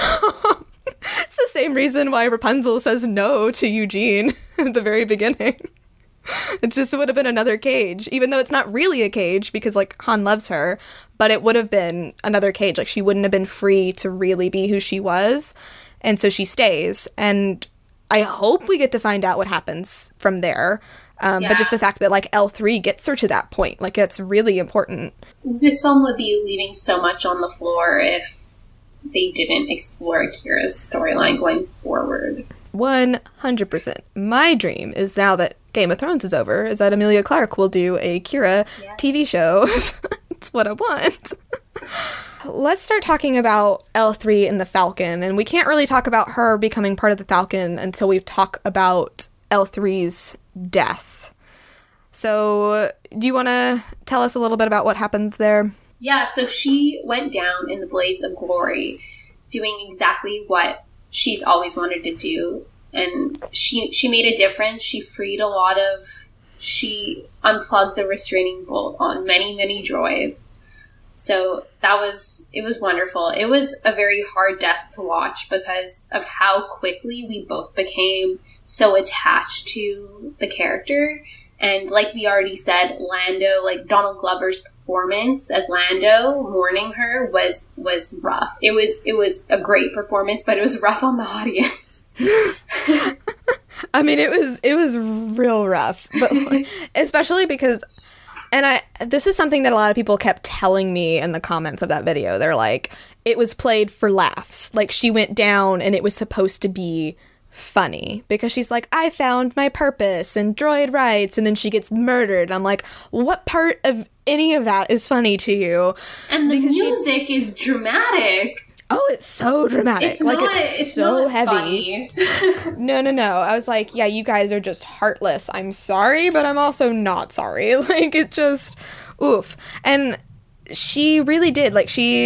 It's the same reason why Rapunzel says no to Eugene at the very beginning. It just would have been another cage, even though it's not really a cage because like Han loves her, but it would have been another cage. Like she wouldn't have been free to really be who she was. And so she stays, and I hope we get to find out what happens from there. But just the fact that like L3 gets her to that point, like it's really important. Lucasfilm would be leaving so much on the floor if they didn't explore Kira's storyline going forward. 100%. My dream is, now that Game of Thrones is over, is that Emilia Clarke will do a Kira TV show. That's what I want. Let's start talking about L3 and the Falcon. And we can't really talk about her becoming part of the Falcon until we talk about L3's death. So, do you want to tell us a little bit about what happens there? Yeah, so she went down in the Blades of Glory, doing exactly what she's always wanted to do. And she made a difference. She freed a lot of... She unplugged the restraining bolt on many, many droids. So it was wonderful. It was a very hard death to watch because of how quickly we both became so attached to the character. And like we already said, Lando, like Donald Glover's performance as Lando mourning her was rough. It was a great performance, but it was rough on the audience. I mean, it was real rough, but especially because, and this was something that a lot of people kept telling me in the comments of that video. They're like, it was played for laughs. Like she went down and it was supposed to be funny because she's like, I found my purpose and droid rights, and then she gets murdered. I'm like, what part of any of that is funny to you? And the music is dramatic. Oh, it's so dramatic. It's so heavy. No. I was like, yeah, you guys are just heartless. I'm sorry, but I'm also not sorry. Like, it just, oof. And she really did. Like, she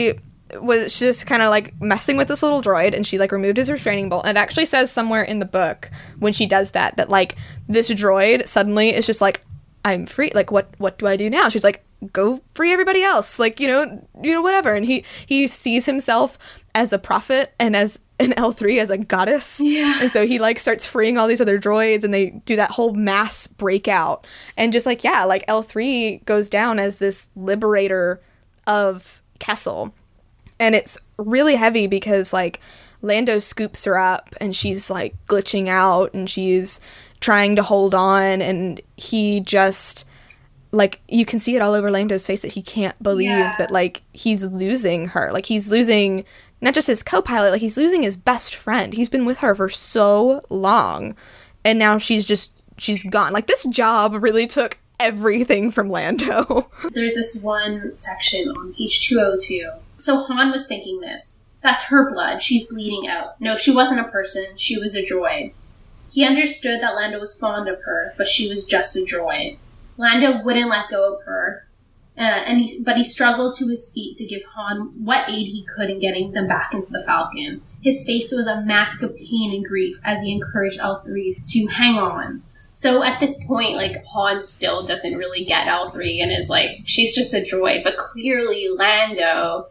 was just kind of like messing with this little droid, and she like removed his restraining bolt. And it actually says somewhere in the book when she does that like this droid suddenly is just like, I'm free. Like, what do I do now? She's like, go free everybody else. Like, you know, whatever. And he sees himself as a prophet and as an L3 as a goddess. Yeah. And so he like starts freeing all these other droids, and they do that whole mass breakout. And just like, yeah, like L3 goes down as this liberator of Kessel. And it's really heavy because like Lando scoops her up and she's like glitching out and she's trying to hold on, and he just like, you can see it all over Lando's face that he can't believe that like he's losing her. Like he's losing not just his co-pilot, like he's losing his best friend. He's been with her for so long, and now she's gone. Like this job really took everything from Lando. There's this one section on page 202. So Han was thinking this. That's her blood. She's bleeding out. No, she wasn't a person. She was a droid. He understood that Lando was fond of her, but she was just a droid. Lando wouldn't let go of her, but he struggled to his feet to give Han what aid he could in getting them back into the Falcon. His face was a mask of pain and grief as he encouraged L3 to hang on. So at this point, like, Han still doesn't really get L3 and is like, she's just a droid. But clearly Lando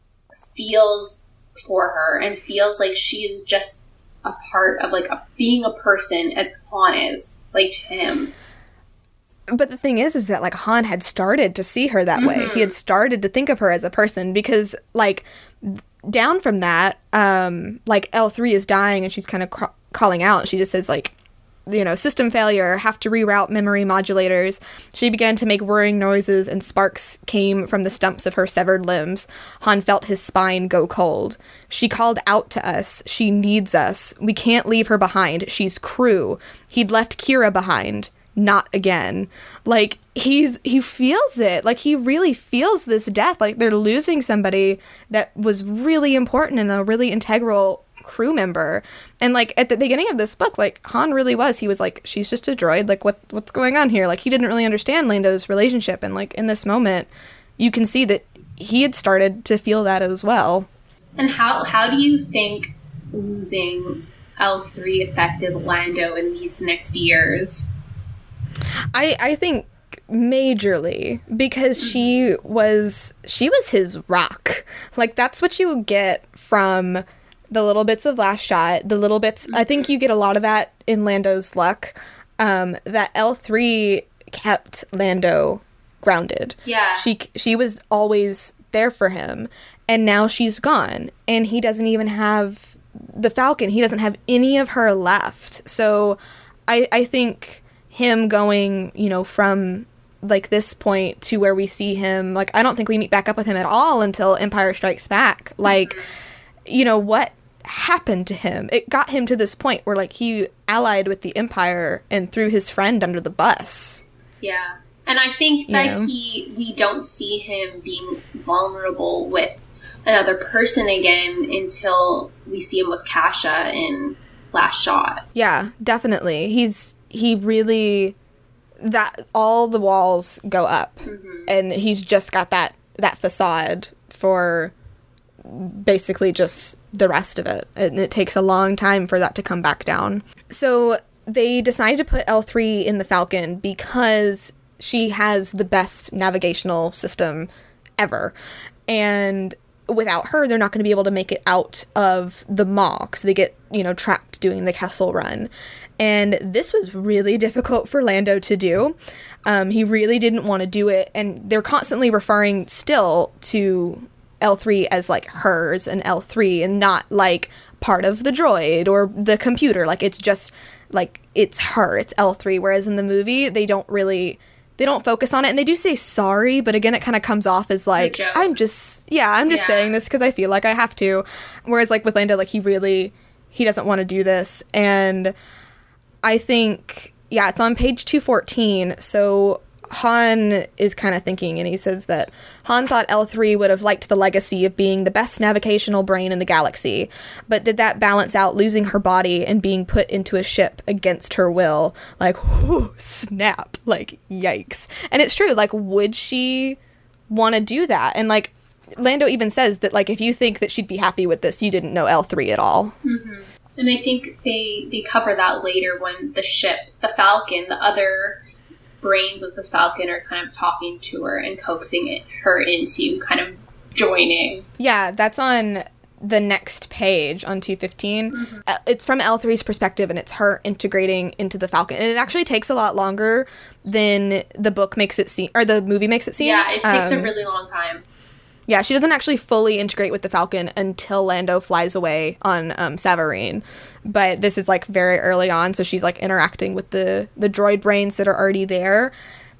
feels for her and feels like she is just a part of, like, being a person as Han is, like, to him. But the thing is that, like, Han had started to see her that way. He had started to think of her as a person because, like, down from that, like, L3 is dying and she's kind of calling out. She just says, like, you know, system failure, have to reroute memory modulators. She began to make whirring noises and sparks came from the stumps of her severed limbs. Han felt his spine go cold. She called out to us. She needs us. We can't leave her behind. She's crew. He'd left Kira behind. Not again. Like, he feels it. Like, he really feels this death. Like, they're losing somebody that was really important and a really integral crew member. And like at the beginning of this book, like Han really was, he was like, she's just a droid, like what's going on here? Like he didn't really understand Lando's relationship, and like in this moment you can see that he had started to feel that as well. And how do you think losing L3 affected Lando in these next years? I think majorly, because she was his rock. Like that's what you get from the little bits of Last Shot, the little bits, I think you get a lot of that in Lando's Luck, that L3 kept Lando grounded. Yeah. She was always there for him, and now she's gone, and he doesn't even have the Falcon. He doesn't have any of her left. So I think him going, you know, from like this point to where we see him, like I don't think we meet back up with him at all until Empire Strikes Back. Like, you know, what happened to him? It got him to this point where like he allied with the Empire and threw his friend under the bus. Yeah. And I think that we don't see him being vulnerable with another person again until we see him with Kasha in Last Shot. Yeah, definitely. He really, that all the walls go up, and he's just got that facade for basically just the rest of it, and it takes a long time for that to come back down. So they decided to put L3 in the Falcon because she has the best navigational system ever, and without her they're not going to be able to make it out of the maw because they get, you know, trapped doing the Kessel Run. And this was really difficult for Lando to do. He really didn't want to do it, and they're constantly referring still to L3 as like hers and L3 and not like part of the droid or the computer. Like it's just like it's her, it's L3, whereas in the movie they don't focus on it, and they do say sorry, but again it kind of comes off as like I'm just saying this because I feel like I have to, whereas like with Lando, like he doesn't want to do this. And I think it's on page 214. So Han is kind of thinking, and he says that Han thought L3 would have liked the legacy of being the best navigational brain in the galaxy, but did that balance out losing her body and being put into a ship against her will? Like, whew, snap, like, yikes. And it's true, like, would she want to do that? And, like, Lando even says that, like, if you think that she'd be happy with this, you didn't know L3 at all. Mm-hmm. And I think they cover that later when the ship, the Falcon, the other brains of the Falcon are kind of talking to her and coaxing her into kind of joining. Yeah, that's on the next page on 215. Mm-hmm. It's from L3's perspective, and it's her integrating into the Falcon. And it actually takes a lot longer than the book makes it seem, or the movie makes it seem. Yeah, it takes a really long time. Yeah, she doesn't actually fully integrate with the Falcon until Lando flies away on Savareen. But this is, like, very early on, so she's, like, interacting with the droid brains that are already there.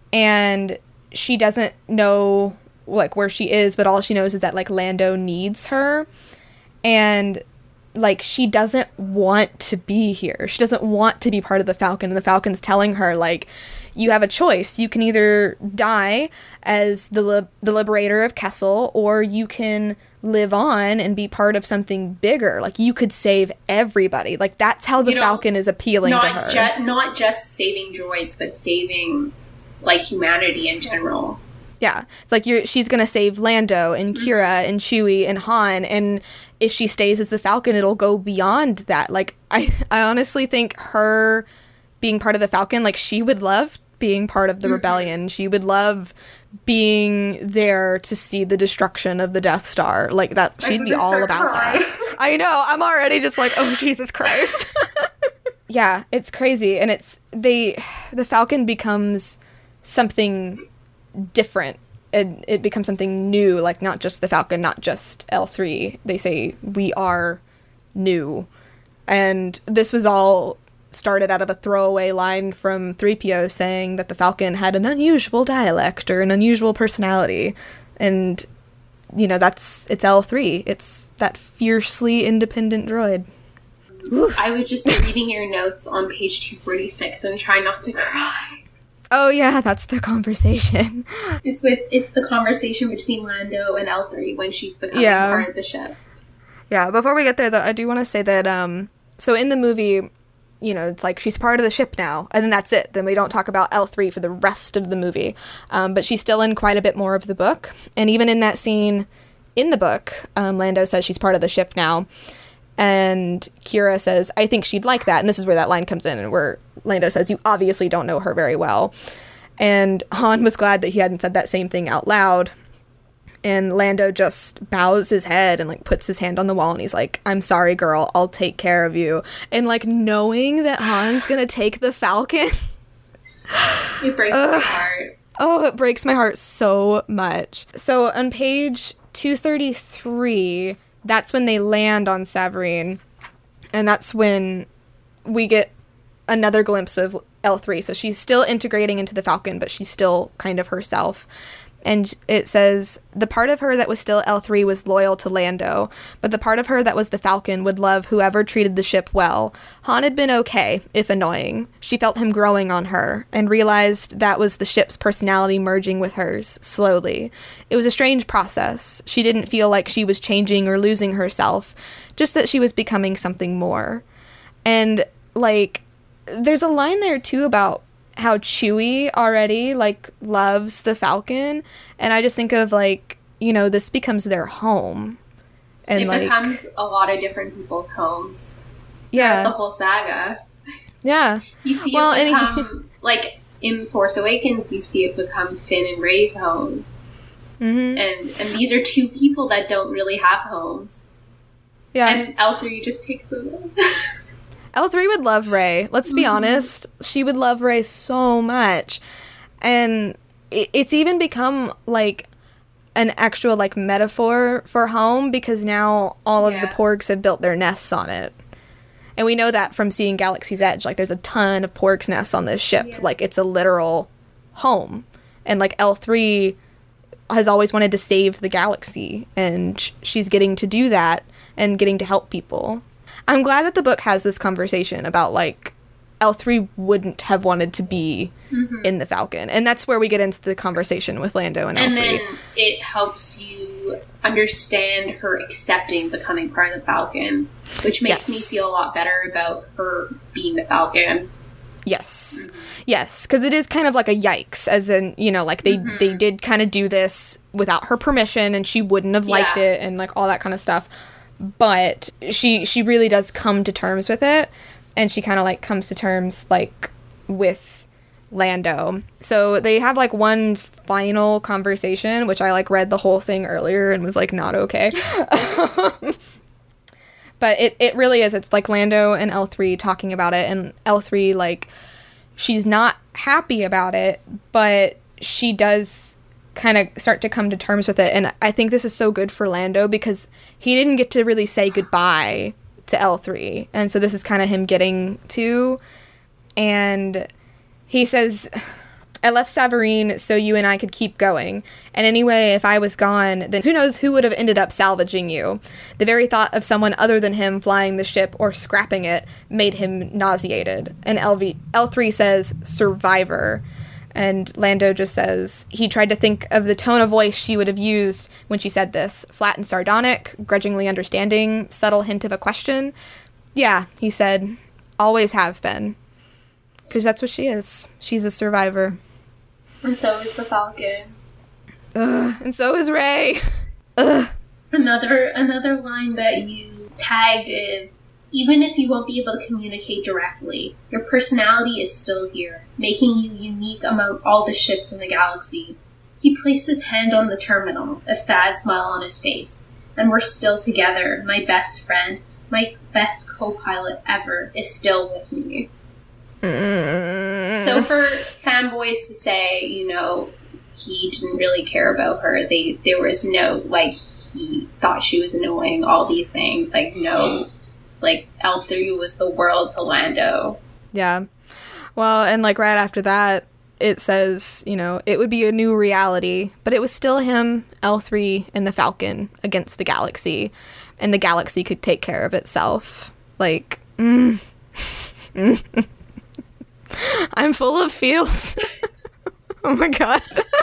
And she doesn't know, like, where she is, but all she knows is that, like, Lando needs her. And, like, she doesn't want to be here. She doesn't want to be part of the Falcon. And the Falcon's telling her, like, you have a choice. You can either die as the liberator of Kessel, or you can live on and be part of something bigger. Like, you could save everybody. Like, that's how the Falcon is appealing to her. Not just saving droids, but saving, like, humanity in general. Yeah. It's like she's going to save Lando and Kira and Chewie and Han, and if she stays as the Falcon, it'll go beyond that. Like, I honestly think her being part of the Falcon, like, she would love being part of the rebellion. She would love being there to see the destruction of the Death Star. Like, that, she'd be all about that. I know. I'm already just like, oh, Jesus Christ. Yeah, it's crazy. And the Falcon becomes something different. It becomes something new, like, not just the Falcon, not just L3. They say, we are new. And this was all started out of a throwaway line from 3PO saying that the Falcon had an unusual dialect or an unusual personality. And, you know, it's L3. It's that fiercely independent droid. Oof. I was just reading your notes on page 246 and trying not to cry. Oh yeah, that's the conversation. It's the conversation between Lando and L3 when she's becoming part of the ship. Yeah, before we get there though, I do want to say that so in the movie, you know, it's like she's part of the ship now, and then that's it. Then we don't talk about L3 for the rest of the movie. But she's still in quite a bit more of the book, and even in that scene in the book, Lando says she's part of the ship now. And Kira says, I think she'd like that. And this is where that line comes in, and where Lando says, you obviously don't know her very well. And Han was glad that he hadn't said that same thing out loud. And Lando just bows his head and, like, puts his hand on the wall, and he's like, I'm sorry, girl, I'll take care of you. And, like, knowing that Han's gonna take the Falcon. It breaks my heart. Oh, it breaks my heart so much. So on page 233... that's when they land on Savareen, and that's when we get another glimpse of L3. So she's still integrating into the Falcon, but she's still kind of herself. And it says, the part of her that was still L3 was loyal to Lando, but the part of her that was the Falcon would love whoever treated the ship well. Han had been okay, if annoying. She felt him growing on her, and realized that was the ship's personality merging with hers, slowly. It was a strange process. She didn't feel like she was changing or losing herself, just that she was becoming something more. And, like, there's a line there, too, about how Chewie already, like, loves the Falcon, and I just think of, like, you know, this becomes their home. And it becomes a lot of different people's homes. Yeah. The whole saga. Yeah. You see it become, like, in Force Awakens, you see it become Finn and Rey's home. Mm-hmm. And these are two people that don't really have homes. Yeah. And L3 just takes them in. L3 would love Rey. Let's be honest. She would love Rey so much. And it's even become, like, an actual, like, metaphor for home, because now all of the Porgs have built their nests on it. And we know that from seeing Galaxy's Edge. Like, there's a ton of Porgs' nests on this ship. Yeah. Like, it's a literal home. And, like, L3 has always wanted to save the galaxy. And she's getting to do that and getting to help people. I'm glad that the book has this conversation about, like, L3 wouldn't have wanted to be in the Falcon. And that's where we get into the conversation with Lando and L3. And then it helps you understand her accepting becoming part of the Falcon, which makes me feel a lot better about her being the Falcon. Yes. Yes, because it is kind of like a yikes, as in, you know, like they did kind of do this without her permission, and she wouldn't have liked it, and like all that kind of stuff. But she really does come to terms with it, and she kind of like comes to terms like with Lando. So they have like one final conversation, which I like read the whole thing earlier and was like not okay. But it really is. It's like Lando and L3 talking about it, and L3, like, she's not happy about it, but she does kind of start to come to terms with it. And I think this is so good for Lando because he didn't get to really say goodbye to L3. And so this is kind of him getting to. And he says, I left Savareen so you and I could keep going. And anyway, if I was gone, then who knows who would have ended up salvaging you. The very thought of someone other than him flying the ship or scrapping it made him nauseated. And L3 says, survivor. And Lando just says, he tried to think of the tone of voice she would have used when she said this. Flat and sardonic, grudgingly understanding, subtle hint of a question. Yeah, he said, always have been. Because that's what she is. She's a survivor. And so is the Falcon. And so is Rey. Another line that you tagged is, even if you won't be able to communicate directly, your personality is still here, making you unique among all the ships in the galaxy. He placed his hand on the terminal, a sad smile on his face. And we're still together. My best friend, my best co-pilot ever, is still with me. So for fanboys to say, you know, he didn't really care about her, there was no, like, he thought she was annoying, all these things, like, no, like, L3 was the world to Lando. Yeah. Well, and, like, right after that, it says, you know, it would be a new reality, but it was still him, L3, and the Falcon against the galaxy, and the galaxy could take care of itself. Like, I'm full of feels. Oh my god.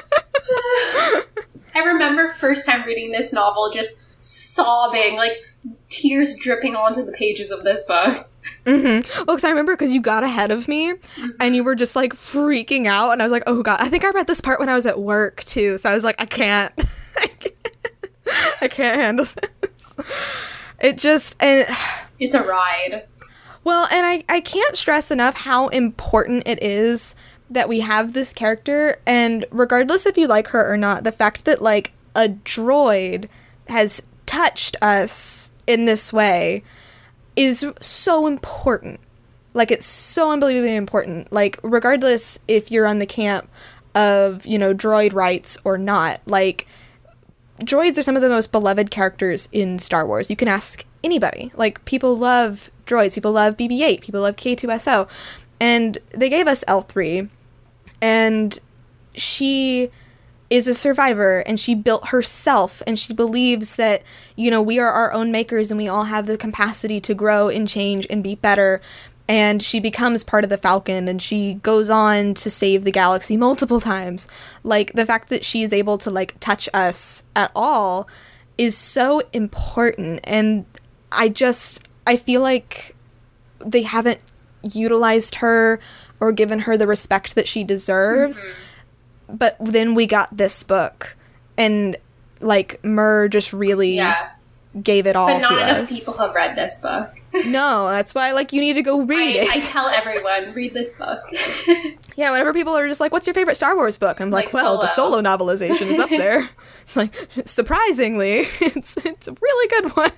I remember first time reading this novel just sobbing, like tears dripping onto the pages of this book. Well, because I remember because you got ahead of me and you were just like freaking out, and I was like, oh god. I think I read this part when I was at work too, so I was like, I can't handle this. It's a ride. Well, and I can't stress enough how important it is that we have this character, and regardless if you like her or not, the fact that, like, a droid has touched us in this way is so important. Like, it's so unbelievably important. Like, regardless if you're on the camp of, you know, droid rights or not, like, droids are some of the most beloved characters in Star Wars. You can ask anybody. Like, people love droids, people love BB-8, people love K2SO, and they gave us L3, and she is a survivor, and she built herself, and she believes that, you know, we are our own makers, and we all have the capacity to grow and change and be better, and she becomes part of the Falcon, and she goes on to save the galaxy multiple times. Like, the fact that she is able to, like, touch us at all is so important, and I feel like they haven't utilized her or given her the respect that she deserves. But then we got this book, and, like, Mur just really gave it all to us. But not enough people have read this book. No, that's why, like, you need to go read it. I tell everyone, read this book. Yeah, whenever people are just like, what's your favorite Star Wars book? I'm like, well, the Solo novelization is up there. It's like, surprisingly, it's a really good one.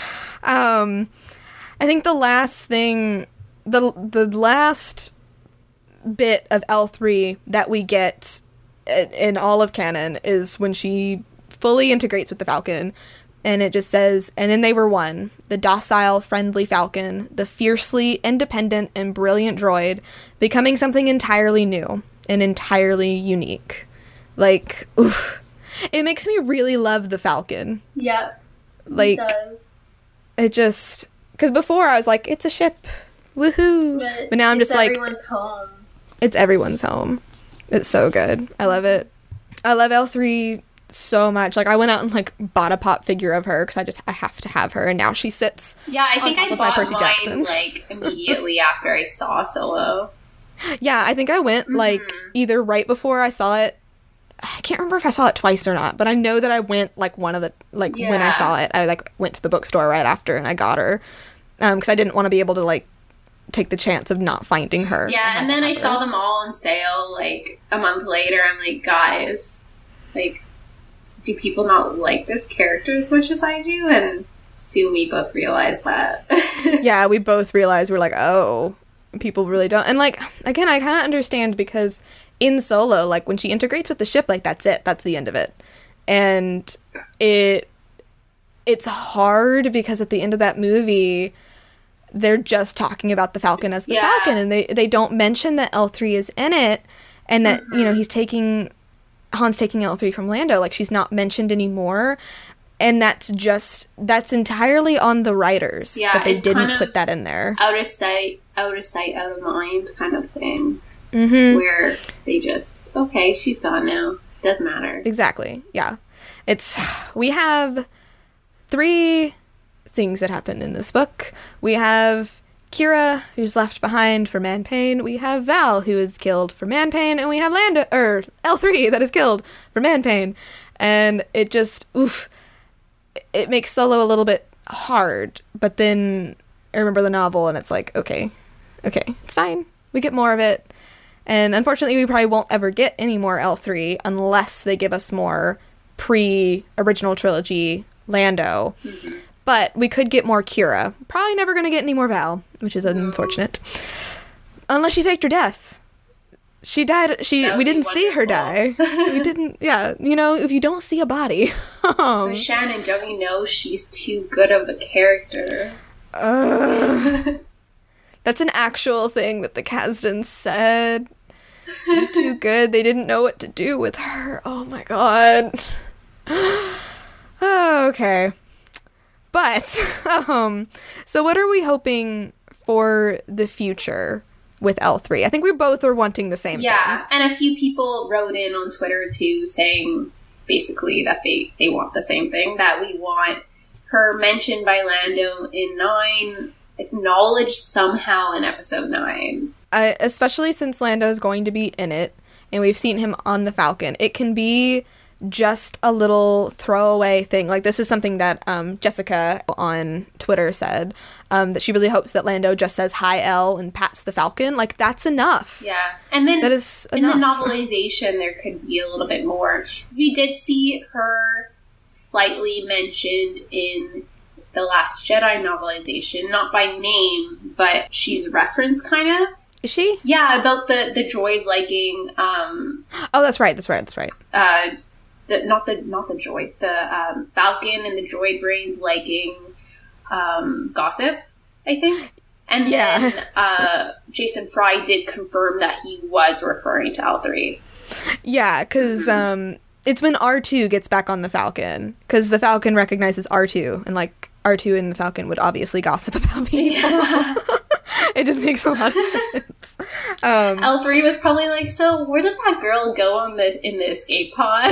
I think the last thing, the last bit of L3 that we get in all of canon is when she fully integrates with the Falcon, and it just says, and then they were one, the docile, friendly Falcon, the fiercely independent and brilliant droid, becoming something entirely new and entirely unique. Like, oof. It makes me really love the Falcon. Yep. Like, it does. It just, because before I was like, it's a ship, woohoo. But now I'm just like, everyone's home. It's everyone's home. It's so good. I love it. I love L3 so much. Like, I went out and, like, bought a pop figure of her because I have to have her, and now she sits. Yeah, I think I bought Percy mine Jackson. like immediately after I saw Solo. Yeah, I think I went, like, either right before I saw it. I can't remember if I saw it twice or not, but I know that I went, like, one of the, like, when I saw it, I, like, went to the bookstore right after and I got her. Because I didn't want to be able to, like, take the chance of not finding her. Yeah, and then I saw them all on sale, like, a month later. I'm like, guys, like, do people not like this character as much as I do? And soon we both realized that. Yeah, we both realized, we're like, oh, people really don't. And, like, again, I kind of understand because in Solo, like, when she integrates with the ship, like, that's it. That's the end of it. And it's hard because at the end of that movie, they're just talking about the Falcon as the Falcon, and they don't mention that L3 is in it, and that, you know, Han's taking L3 from Lando. Like, she's not mentioned anymore. And that's entirely on the writers that they didn't put that in there. Out of sight, out of mind kind of thing. Where they just, okay, she's gone now. Doesn't matter. Exactly. Yeah. We have 3 things that happen in this book. We have Kira, who's left behind for Man Pain. We have Val, who is killed for Man Pain, and we have L3 that is killed for Man Pain. And it just, it makes Solo a little bit hard. But then I remember the novel, and it's like, okay, it's fine. We get more of it. And unfortunately, we probably won't ever get any more L3 unless they give us more pre-original trilogy Lando. But we could get more Kira. Probably never going to get any more Val, which is unfortunate. Unless she faked her death. She died. We didn't see her die. We didn't. Yeah, you know, if you don't see a body. But Shannon, don't you know she's too good of a character? That's an actual thing that the Kasdan said. She was too good. They didn't know what to do with her. Oh my god. Okay. But, so what are we hoping for the future with L3? I think we both are wanting the same thing. Yeah, and a few people wrote in on Twitter, too, saying basically that they want the same thing, that we want her mentioned by Lando in 9, acknowledged somehow in Episode 9. Especially since Lando is going to be in it, and we've seen him on the Falcon. It can be just a little throwaway thing. Like, this is something that Jessica on Twitter said, that she really hopes that Lando just says hi Elle and pats the Falcon. Like, that's enough. Yeah. And then that is in enough. The novelization there could be a little bit more, because we did see her slightly mentioned in the Last Jedi novelization, not by name, but she's referenced kind of. Is she? Yeah, about the droid liking oh, that's right. Not the droid, the Falcon and the droid brains liking gossip, I think. And then Jason Fry did confirm that he was referring to L3. Yeah, because it's when R2 gets back on the Falcon, because the Falcon recognizes R2, and like R2 and the Falcon would obviously gossip about people. Yeah. It just makes a lot of sense. L3 was probably like, so where did that girl go in the escape pod?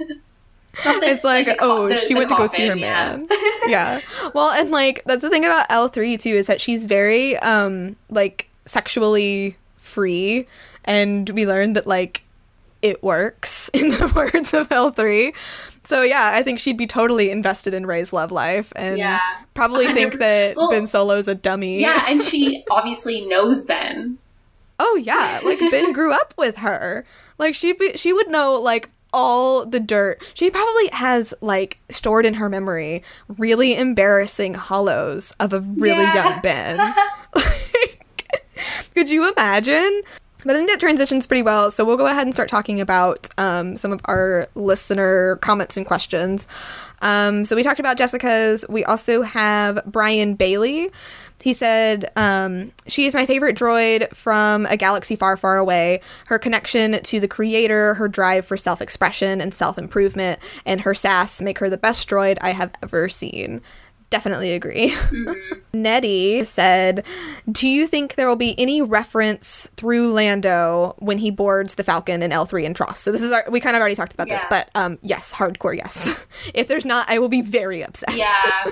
It's like, she went to go see her man. Yeah. Well, and like, that's the thing about L3 too, is that she's very like sexually free, and we learned that like it works, in the words of L3. So yeah, I think she'd be totally invested in Rey's love life, and probably think that Ben Solo's a dummy. Yeah, and she obviously knows Ben. Oh yeah, like Ben grew up with her. Like she would know like all the dirt. She probably has like stored in her memory really embarrassing hollows of a really young Ben. Like, could you imagine? But I think that transitions pretty well, so we'll go ahead and start talking about some of our listener comments and questions. So we talked about Jessica's. We also have Brian Bailey. He said, she is my favorite droid from a galaxy far, far away. Her connection to the creator, her drive for self-expression and self-improvement, and her sass make her the best droid I have ever seen. Definitely agree. Mm-hmm. Nettie said, do you think there will be any reference through Lando when he boards the Falcon in L3 and Tross? So this is we kind of already talked about this, but yes, hardcore yes. If there's not, I will be very upset. Yeah.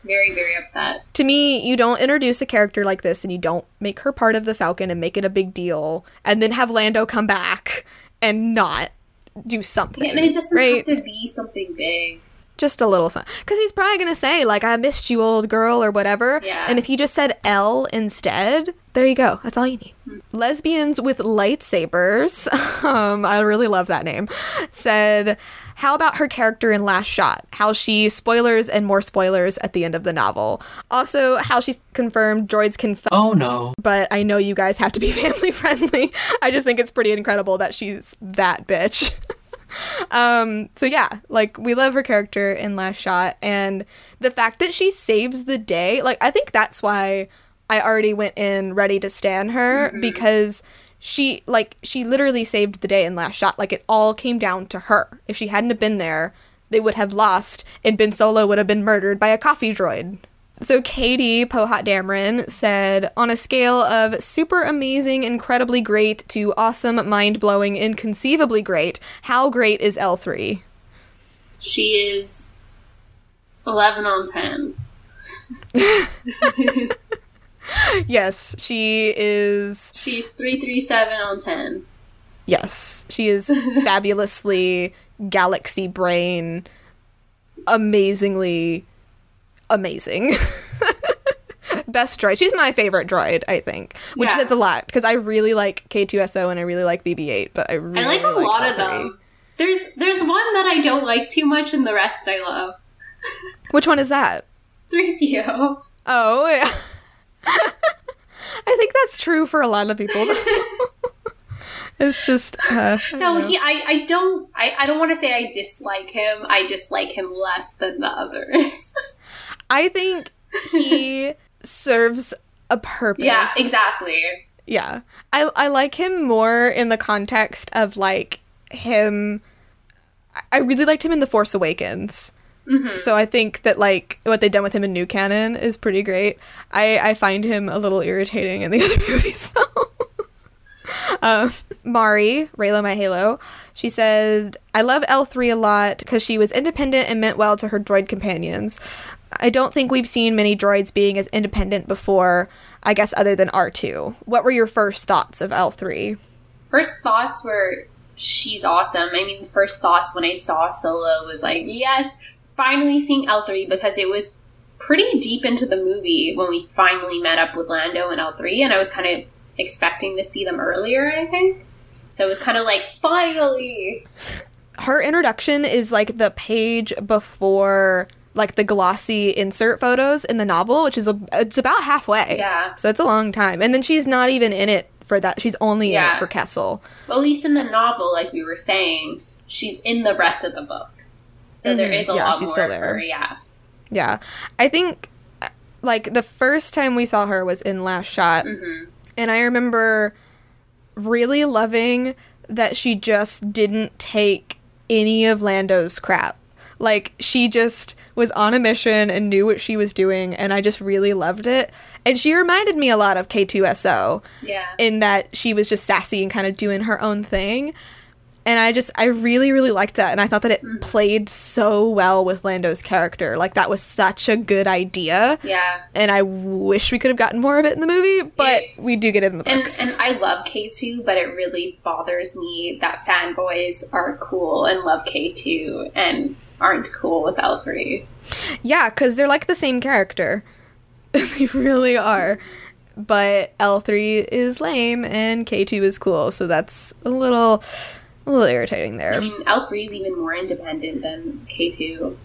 Very, very upset. To me, you don't introduce a character like this and you don't make her part of the Falcon and make it a big deal and then have Lando come back and not do something. Yeah, and it doesn't right? have to be something big. Just a little something. Because he's probably going to say, like, I missed you, old girl, or whatever. Yeah. And if he just said L instead, there you go. That's all you need. Lesbians with Lightsabers, I really love that name, said, how about her character in Last Shot? How she, spoilers and more spoilers at the end of the novel. Also, how she's confirmed droids can Oh no. but I know you guys have to be family friendly. I just think it's pretty incredible that she's that bitch. So yeah, like, we love her character in Last Shot, and the fact that she saves the day, like, I think that's why I already went in ready to stan her, because she literally saved the day in Last Shot. Like, it all came down to her. If she hadn't have been there, they would have lost, and Ben Solo would have been murdered by a coffee droid. So Katie Pohat Dameron said, on a scale of super amazing, incredibly great to awesome, mind-blowing, inconceivably great, how great is L3? She is 11 on 10. Yes, she is. She's 337 on 10. Yes, she is fabulously galaxy brain, amazingly amazing. Best droid. She's my favorite droid, I think, which Yeah. says a lot because I really like K2SO and I really like BB-8, but I really I like a lot of L3. them. There's one that I don't like too much, and the rest I love. Which one is that? 3PO. Oh, yeah. I think that's true for a lot of people. It's just I don't No, know. I don't want to say I dislike him. I just like him less than the others. I think he serves a purpose. Yeah, exactly. Yeah. I like him more in the context of, like, him. I really liked him in The Force Awakens. So I think that, like, what they've done with him in New Canon is pretty great. I find him a little irritating in the other movies, though. Mari, Raylo My Halo, she said, I love L3 a lot because she was independent and meant well to her droid companions. I don't think we've seen many droids being as independent before, I guess, other than R2. What were your first thoughts of L3? First thoughts were, she's awesome. I mean, the first thoughts when I saw Solo was like, yes, finally seeing L3, because it was pretty deep into the movie when we finally met up with Lando and L3, and I was kind of expecting to see them earlier, I think. So it was kind of like, finally! Her introduction is, like, the page before, like, the glossy insert photos in the novel, which is, it's about halfway. Yeah. So it's a long time. And then she's not even in it for that. She's only in it for Kessel. Well, at least in the novel, like we were saying, she's in the rest of the book. So there is a lot she's more still of there. her, yeah. Yeah. I think, like, the first time we saw her was in Last Shot. And I remember really loving that she just didn't take any of Lando's crap. Like, she just was on a mission and knew what she was doing, and I just really loved it. And she reminded me a lot of K2SO. Yeah. In that she was just sassy and kind of doing her own thing. And I really, really liked that. And I thought that it played so well with Lando's character. Like, that was such a good idea. Yeah. And I wish we could have gotten more of it in the movie, but we do get it in the books. And I love K2, but it really bothers me that fanboys are cool and love K2 and aren't cool with L3. Yeah, because they're like the same character. They really are. But L3 is lame and K2 is cool, so that's a little irritating there. I mean, L3 is even more independent than K2.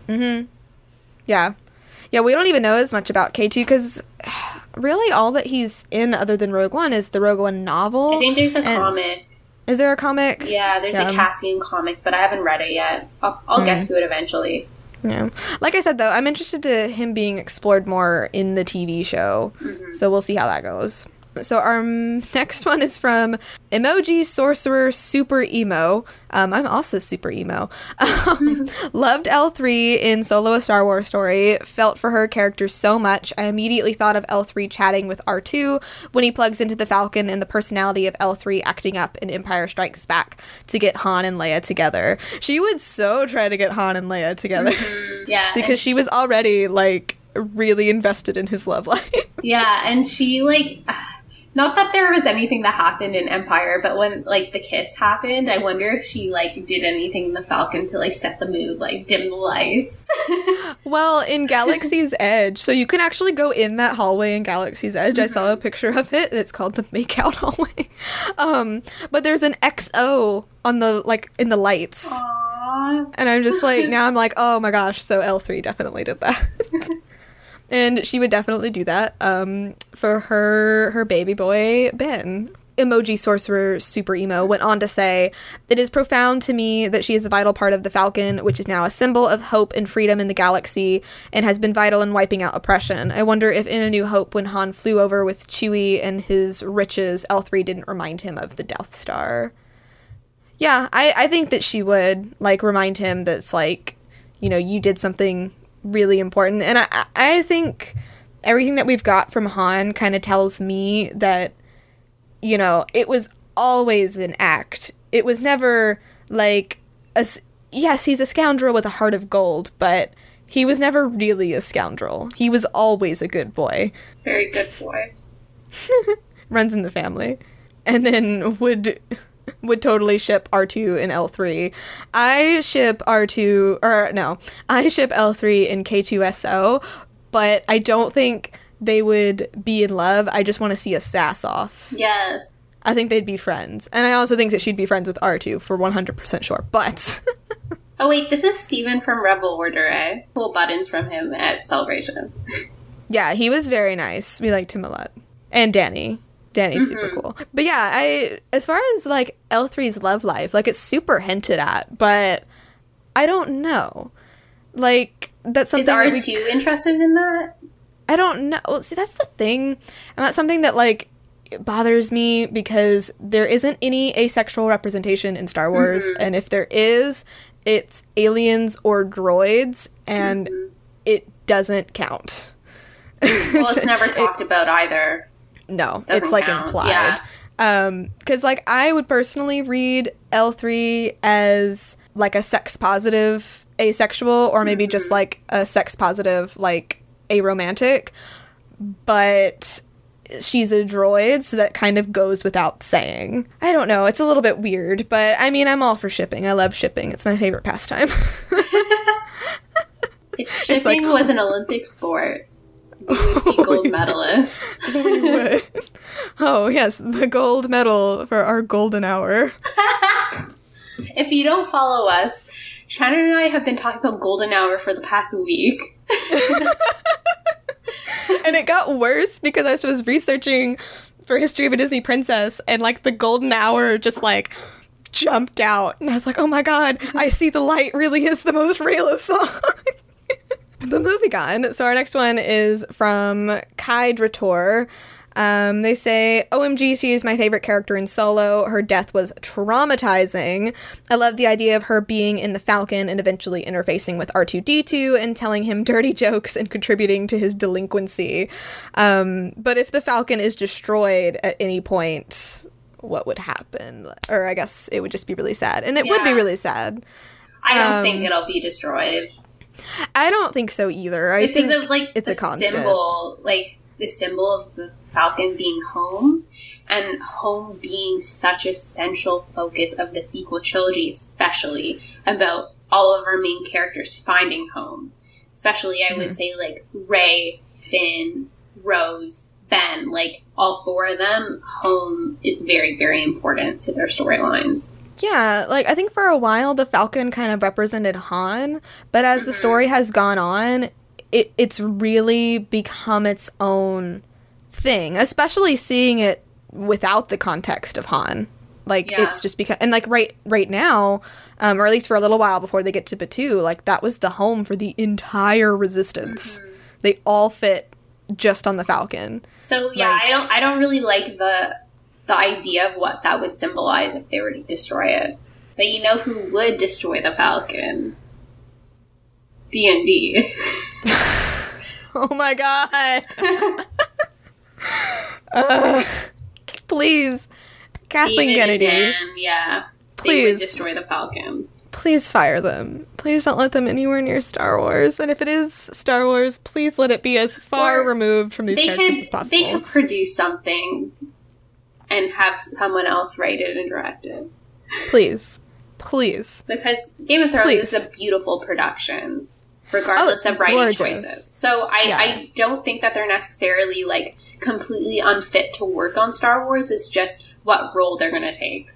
Yeah. Yeah, we don't even know as much about K2 because really all that he's in other than Rogue One is the Rogue One novel. I think there's a comic. Is there a comic? Yeah, there's a Cassian comic, but I haven't read it yet. I'll get to it eventually. Yeah. Like I said, though, I'm interested to him being explored more in the TV show. So we'll see how that goes. So our next one is from Emoji Sorcerer Super Emo. I'm also super emo. Loved L3 in Solo: A Star Wars Story. Felt for her character so much. I immediately thought of L3 chatting with R2 when he plugs into the Falcon and the personality of L3 acting up in Empire Strikes Back to get Han and Leia together. She would so try to get Han and Leia together. Yeah. Because she was already, like, really invested in his love life. Yeah, and she, like, not that there was anything that happened in Empire, but when, like, the kiss happened, I wonder if she, like, did anything in the Falcon to, like, set the mood, like, dim the lights. Well, in Galaxy's Edge, so you can actually go in that hallway in Galaxy's Edge. I saw a picture of it. It's called the Makeout Hallway. But there's an XO on the, like, in the lights. Aww. And I'm just like, now I'm like, oh my gosh, so L3 definitely did that. And she would definitely do that for her baby boy, Ben. Emoji Sorcerer Super Emo went on to say, "It is profound to me that she is a vital part of the Falcon, which is now a symbol of hope and freedom in the galaxy, and has been vital in wiping out oppression. I wonder if in A New Hope, when Han flew over with Chewie and his riches, L3 didn't remind him of the Death Star." Yeah, I think that she would, like, remind him that's, like, you know, you did something really important. And I think everything that we've got from Han kind of tells me that, you know, it was always an act. It was never like, yes, he's a scoundrel with a heart of gold, but he was never really a scoundrel. He was always a good boy. Very good boy. Runs in the family. And then would totally ship R2 in L3. I ship L3 in K2SO, but I don't think they would be in love. I just want to see a sass off. Yes. I think they'd be friends. And I also think that she'd be friends with R2 for 100% sure, but... Oh wait, this is Steven from Rebel Order, eh? Cool buttons from him at Celebration. Yeah, he was very nice. We liked him a lot. And Danny. Danny's super cool. But yeah, as far as, like, L3's love life, like, it's super hinted at, but I don't know. Like, that's something Is R2 interested in that? I don't know. Well, see, that's the thing. And that's something that, like, bothers me because there isn't any asexual representation in Star Wars. And if there is, it's aliens or droids, and it doesn't count. Well, it's never talked about either. No, Doesn't it's, like, count. implied. Yeah. Because, like, I would personally read L3 as, like, a sex-positive asexual, or maybe just, like, a sex-positive, like, aromantic. But she's a droid, so that kind of goes without saying. I don't know. It's a little bit weird, but, I mean, I'm all for shipping. I love shipping. It's my favorite pastime. If shipping was an Olympic sport, we would be gold medalists. We would. Oh, yes, the gold medal for our golden hour. If you don't follow us, Shannon and I have been talking about golden hour for the past week. And it got worse because I was researching for History of a Disney Princess, and, like, the golden hour just, like, jumped out. And I was like, oh my god, I See the Light really is the most Reylo song. But moving on, so our next one is from Kai Drator. They say, OMG, she is my favorite character in Solo. Her death was traumatizing. I love the idea of her being in the Falcon and eventually interfacing with R2-D2 and telling him dirty jokes and contributing to his delinquency. But if the Falcon is destroyed at any point, what would happen? Or I guess it would just be really sad. And it would be really sad. I don't think it'll be destroyed. I don't think so either. I because think of, like, it's the a constant symbol, like, the symbol of the Falcon being home, and home being such a central focus of the sequel trilogy, especially about all of our main characters finding home. Especially, I would say, like, Rey, Finn, Rose, Ben, like, all four of them, home is very, very important to their storylines. Yeah, like, I think for a while the Falcon kind of represented Han, but as the story has gone on, it's really become its own thing, especially seeing it without the context of Han. Like, it's just because, and, like, right now, or at least for a little while before they get to Batuu, like, that was the home for the entire Resistance. They all fit just on the Falcon. So, yeah, like, I don't really like the idea of what that would symbolize if they were to destroy it. But you know who would destroy the Falcon? D&D. Oh my god. Please. Kathleen David Kennedy. And Dan, yeah. Please. They would destroy the Falcon. please fire them. Please don't let them anywhere near Star Wars. And if it is Star Wars, please let it be as far removed from these characters as possible. They could produce something and have someone else write it and direct it. Please. Please. Because Game of Thrones is a beautiful production, regardless of writing choices. So I don't think that they're necessarily, like, completely unfit to work on Star Wars. It's just what role they're going to take.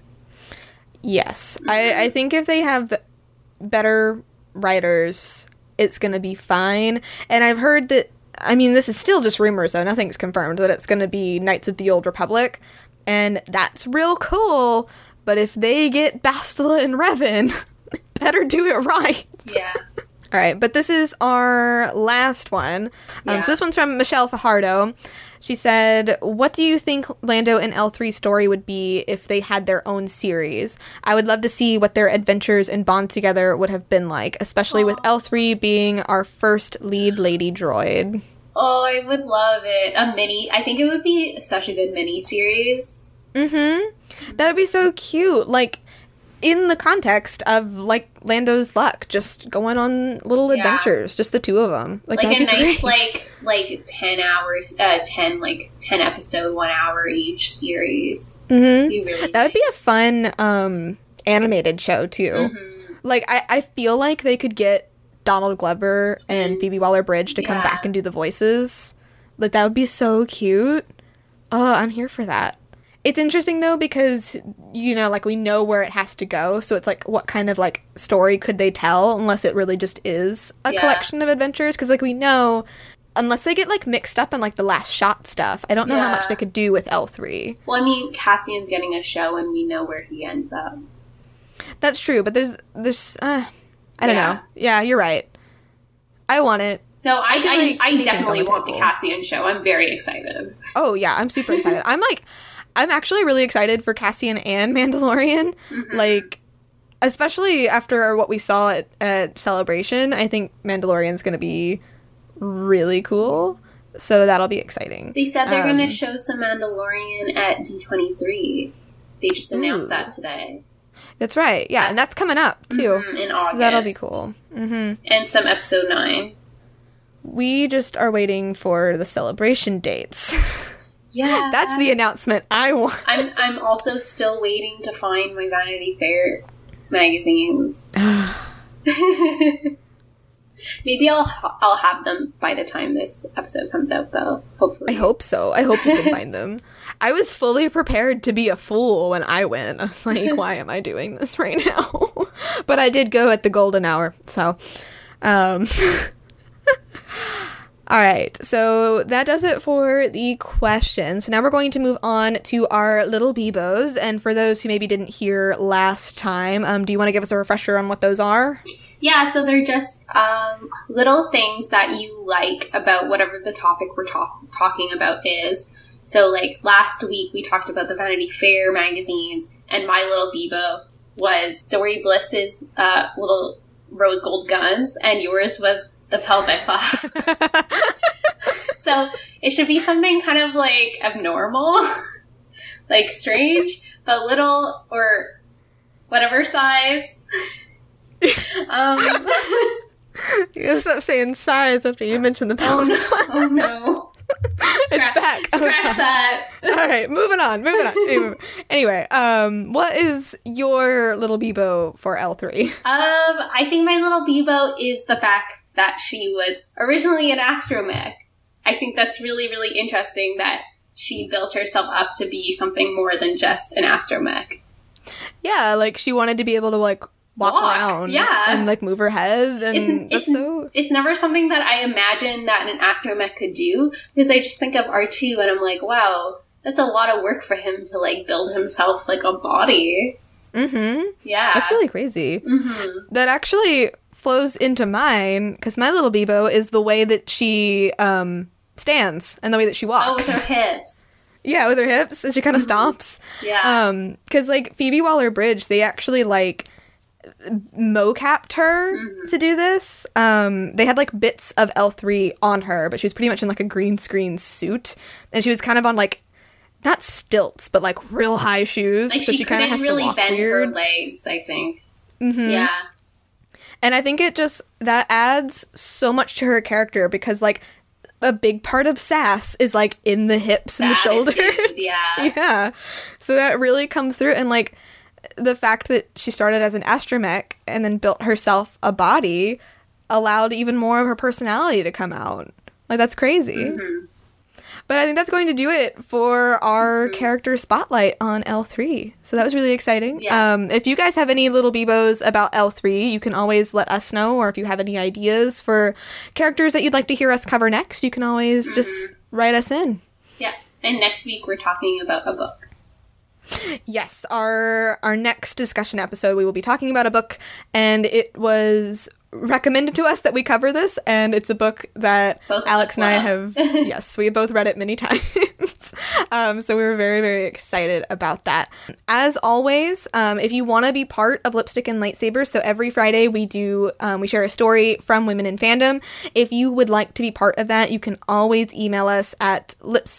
Yes. I think if they have better writers, it's going to be fine. And I've heard that, I mean, this is still just rumors, though. Nothing's confirmed, that it's going to be Knights of the Old Republic. And that's real cool. But if they get Bastila and Revan, better do it right. Yeah. All right, but this is our last one. So this one's from Michelle Fajardo. She said, what do you think Lando and L3's story would be if they had their own series? I would love to see what their adventures and bond together would have been like, especially with L3 being our first lead lady droid. Oh, I would love it. I think it would be such a good mini series. Mm-hmm. That would be so cute. Like, in the context of, like, Lando's luck, just going on little adventures, just the two of them. Like a nice, great. like 10 hours, 10 episode, 1 hour each series. Mm-hmm. Be really that would be a fun animated show, too. Mm-hmm. Like, I feel like they could get Donald Glover and Phoebe Waller-Bridge to come back and do the voices. Like, that would be so cute. Oh, I'm here for that. It's interesting, though, because, you know, like, we know where it has to go, so it's like, what kind of, like, story could they tell, unless it really just is a collection of adventures? Because, like, we know, unless they get, like, mixed up in, like, the last shot stuff, I don't know how much they could do with L3. Well, I mean, Cassian's getting a show, and we know where he ends up. That's true, but there's I don't know. Yeah, you're right. I want it. No, I definitely want the Cassian show. I'm very excited. Oh, yeah, I'm super excited. I'm actually really excited for Cassian and Mandalorian. Mm-hmm. Like, especially after what we saw at Celebration, I think Mandalorian's going to be really cool. So that'll be exciting. They said they're going to show some Mandalorian at D23. They just announced that today. That's right. Yeah, and that's coming up, too. Mm-hmm, in August. So that'll be cool. Mm-hmm. And some Episode 9. We just are waiting for the Celebration dates. Yeah. That's the announcement I want. I'm also still waiting to find my Vanity Fair magazines. Maybe I'll have them by the time this episode comes out, though. Hopefully. I hope so. I hope you can find them. I was fully prepared to be a fool when I went. I was like, why am I doing this right now? But I did go at the golden hour, so... All right, so that does it for the questions. So now we're going to move on to our little Bebos. And for those who maybe didn't hear last time, do you want to give us a refresher on what those are? Yeah, so they're just little things that you like about whatever the topic we're talking about is. So, like, last week we talked about the Vanity Fair magazines, and my little Bebo was Zoe Bliss's little rose gold guns, and yours was the pelvic flap. So it should be something kind of like abnormal, like strange, but little or whatever size. You gotta stop saying size after you mentioned the pelvic flap. Oh no. It's back. Scratch that. All right, moving on. Anyway, what is your little Bebo for L3? I think my little Bebo is the fact that she was originally an astromech. I think that's really, really interesting that she built herself up to be something more than just an astromech. Yeah, like she wanted to be able to like walk around, and like move her head, and it's never something that I imagine that an astromech could do, because I just think of R2 and I'm like, wow, that's a lot of work for him to like build himself like a body. Mm-hmm. Yeah, that's really crazy. Mm-hmm. That actually flows into mine, because my little Bebo is the way that she stands and the way that she walks. Oh, with her hips. Yeah, with her hips, and she kind of stomps. Yeah. Because like Phoebe Waller-Bridge, they actually like mocapped her to do this. They had like bits of L3 on her, but she was pretty much in like a green screen suit, and she was kind of on like not stilts, but like real high shoes. Like so she kind of has really to walk bend weird. her legs, I think. Mm-hmm. Yeah. And I think that adds so much to her character because, like, a big part of sass is, like, in the hips and the shoulders. Yeah. Yeah. So that really comes through. And, like, the fact that she started as an astromech and then built herself a body allowed even more of her personality to come out. Like, that's crazy. Mm-hmm. But I think that's going to do it for our character spotlight on L3. So that was really exciting. Yeah. If you guys have any little bebos about L3, you can always let us know. Or if you have any ideas for characters that you'd like to hear us cover next, you can always just write us in. Yeah. And next week we're talking about a book. Yes, our next discussion episode, we will be talking about a book, and it was recommended to us that we cover this, and it's a book that Alex and I have, yes, we have both read it many times. So we were very, very excited about that. As always, if you want to be part of Lipstick and Lightsabers, so every Friday we share a story from women in fandom. If you would like to be part of that, you can always email us at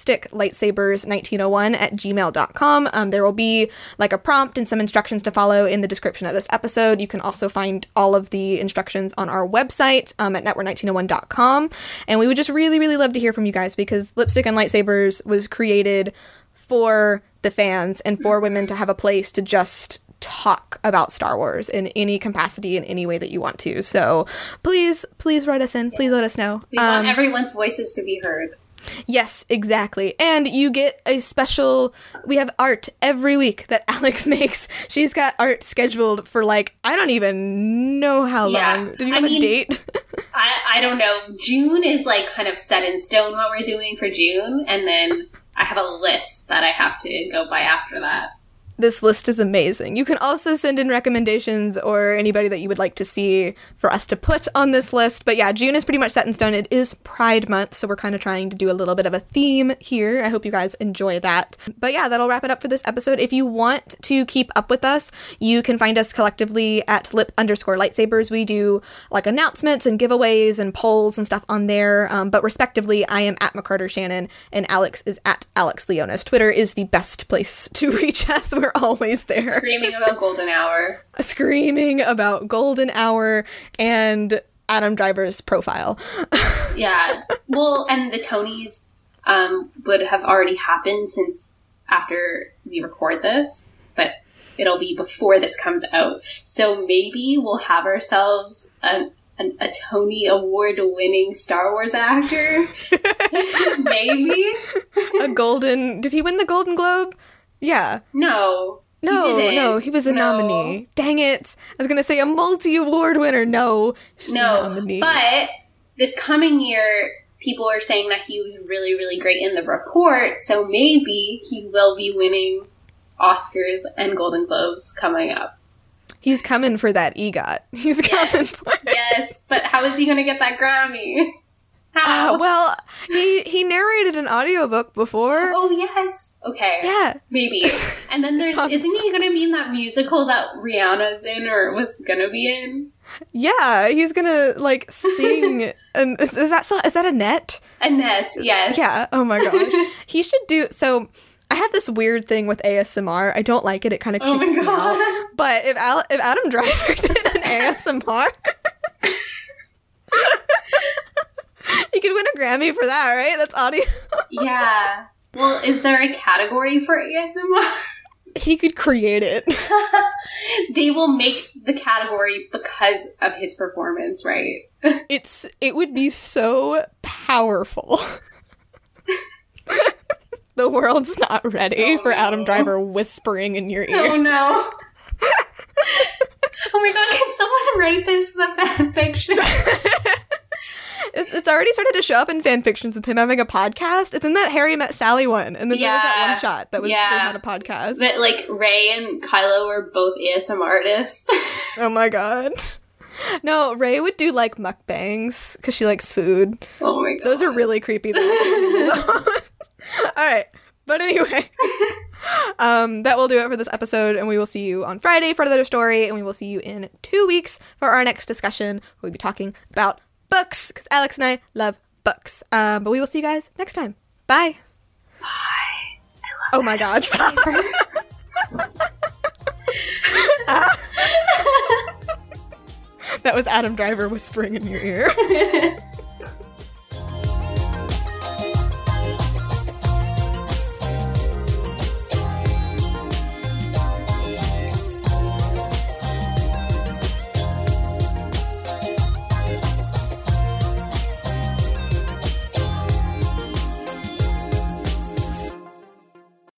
lipsticklightsabers1901@gmail.com. There will be like a prompt and some instructions to follow in the description of this episode. You can also find all of the instructions on our website at network1901.com. And we would just really, really love to hear from you guys because Lipstick and Lightsabers was created for the fans and for women to have a place to just talk about Star Wars in any capacity, in any way that you want to. So please write us in. Please let us know. We want everyone's voices to be heard. Yes, exactly. And you get we have art every week that Alex makes. She's got art scheduled for like, I don't even know how long. Did you have a date? I don't know. June is like kind of set in stone what we're doing for June. And then I have a list that I have to go by after that. This list is amazing. You can also send in recommendations or anybody that you would like to see for us to put on this list. But yeah, June is pretty much set in stone. It is Pride Month, so we're kind of trying to do a little bit of a theme here. I hope you guys enjoy that. But yeah, that'll wrap it up for this episode. If you want to keep up with us, you can find us collectively at lip_lightsabers. We do like announcements and giveaways and polls and stuff on there. But respectively, I am at McCarter Shannon and Alex is at Alex Leonis. Twitter is the best place to reach us. We're always there. Screaming about Golden Hour. Screaming about Golden Hour and Adam Driver's profile. Yeah. Well, and the Tonys would have already happened since after we record this, but it'll be before this comes out. So maybe we'll have ourselves a Tony Award-winning Star Wars actor. Maybe. Did he win the Golden Globe? Yeah. No, he was a nominee. Dang it. I was going to say a multi-award winner. No, she's a nominee. But this coming year, people are saying that he was really, really great in The Report, so maybe he will be winning Oscars and Golden Globes coming up. He's coming for that EGOT. He's coming for it. Yes, but how is he going to get that Grammy? How? Well, he narrated an audiobook before. Oh, yes. Okay. Yeah. Maybe. And then isn't he going to be in that musical that Rihanna's in or was going to be in? Yeah, he's going to, like, sing. And is that Annette? Annette, yes. Yeah. Oh, my gosh. He should do... So, I have this weird thing with ASMR. I don't like it. It kind of creeps me out. But if Adam Driver did an ASMR... You could win a Grammy for that, right? That's audio. Yeah. Well, is there a category for ASMR? He could create it. They will make the category because of his performance, right? It would be so powerful. The world's not ready for Adam Driver whispering in your ear. Oh, no. Oh, my God. Can someone write this as a fan fiction? It's already started to show up in fan fictions with him having a podcast. It's in that Harry Met Sally one. And then there was that one shot that was they had a podcast. But, like, Rey and Kylo were both ASMR artists. Oh, my God. No, Rey would do, like, mukbangs because she likes food. Oh, my God. Those are really creepy, though. All right. But anyway, that will do it for this episode, and we will see you on Friday for another story, and we will see you in 2 weeks for our next discussion. We'll be talking about books, because Alex and I love books. But we will see you guys next time. Bye. Bye. Oh my God, stop. That was Adam Driver whispering in your ear.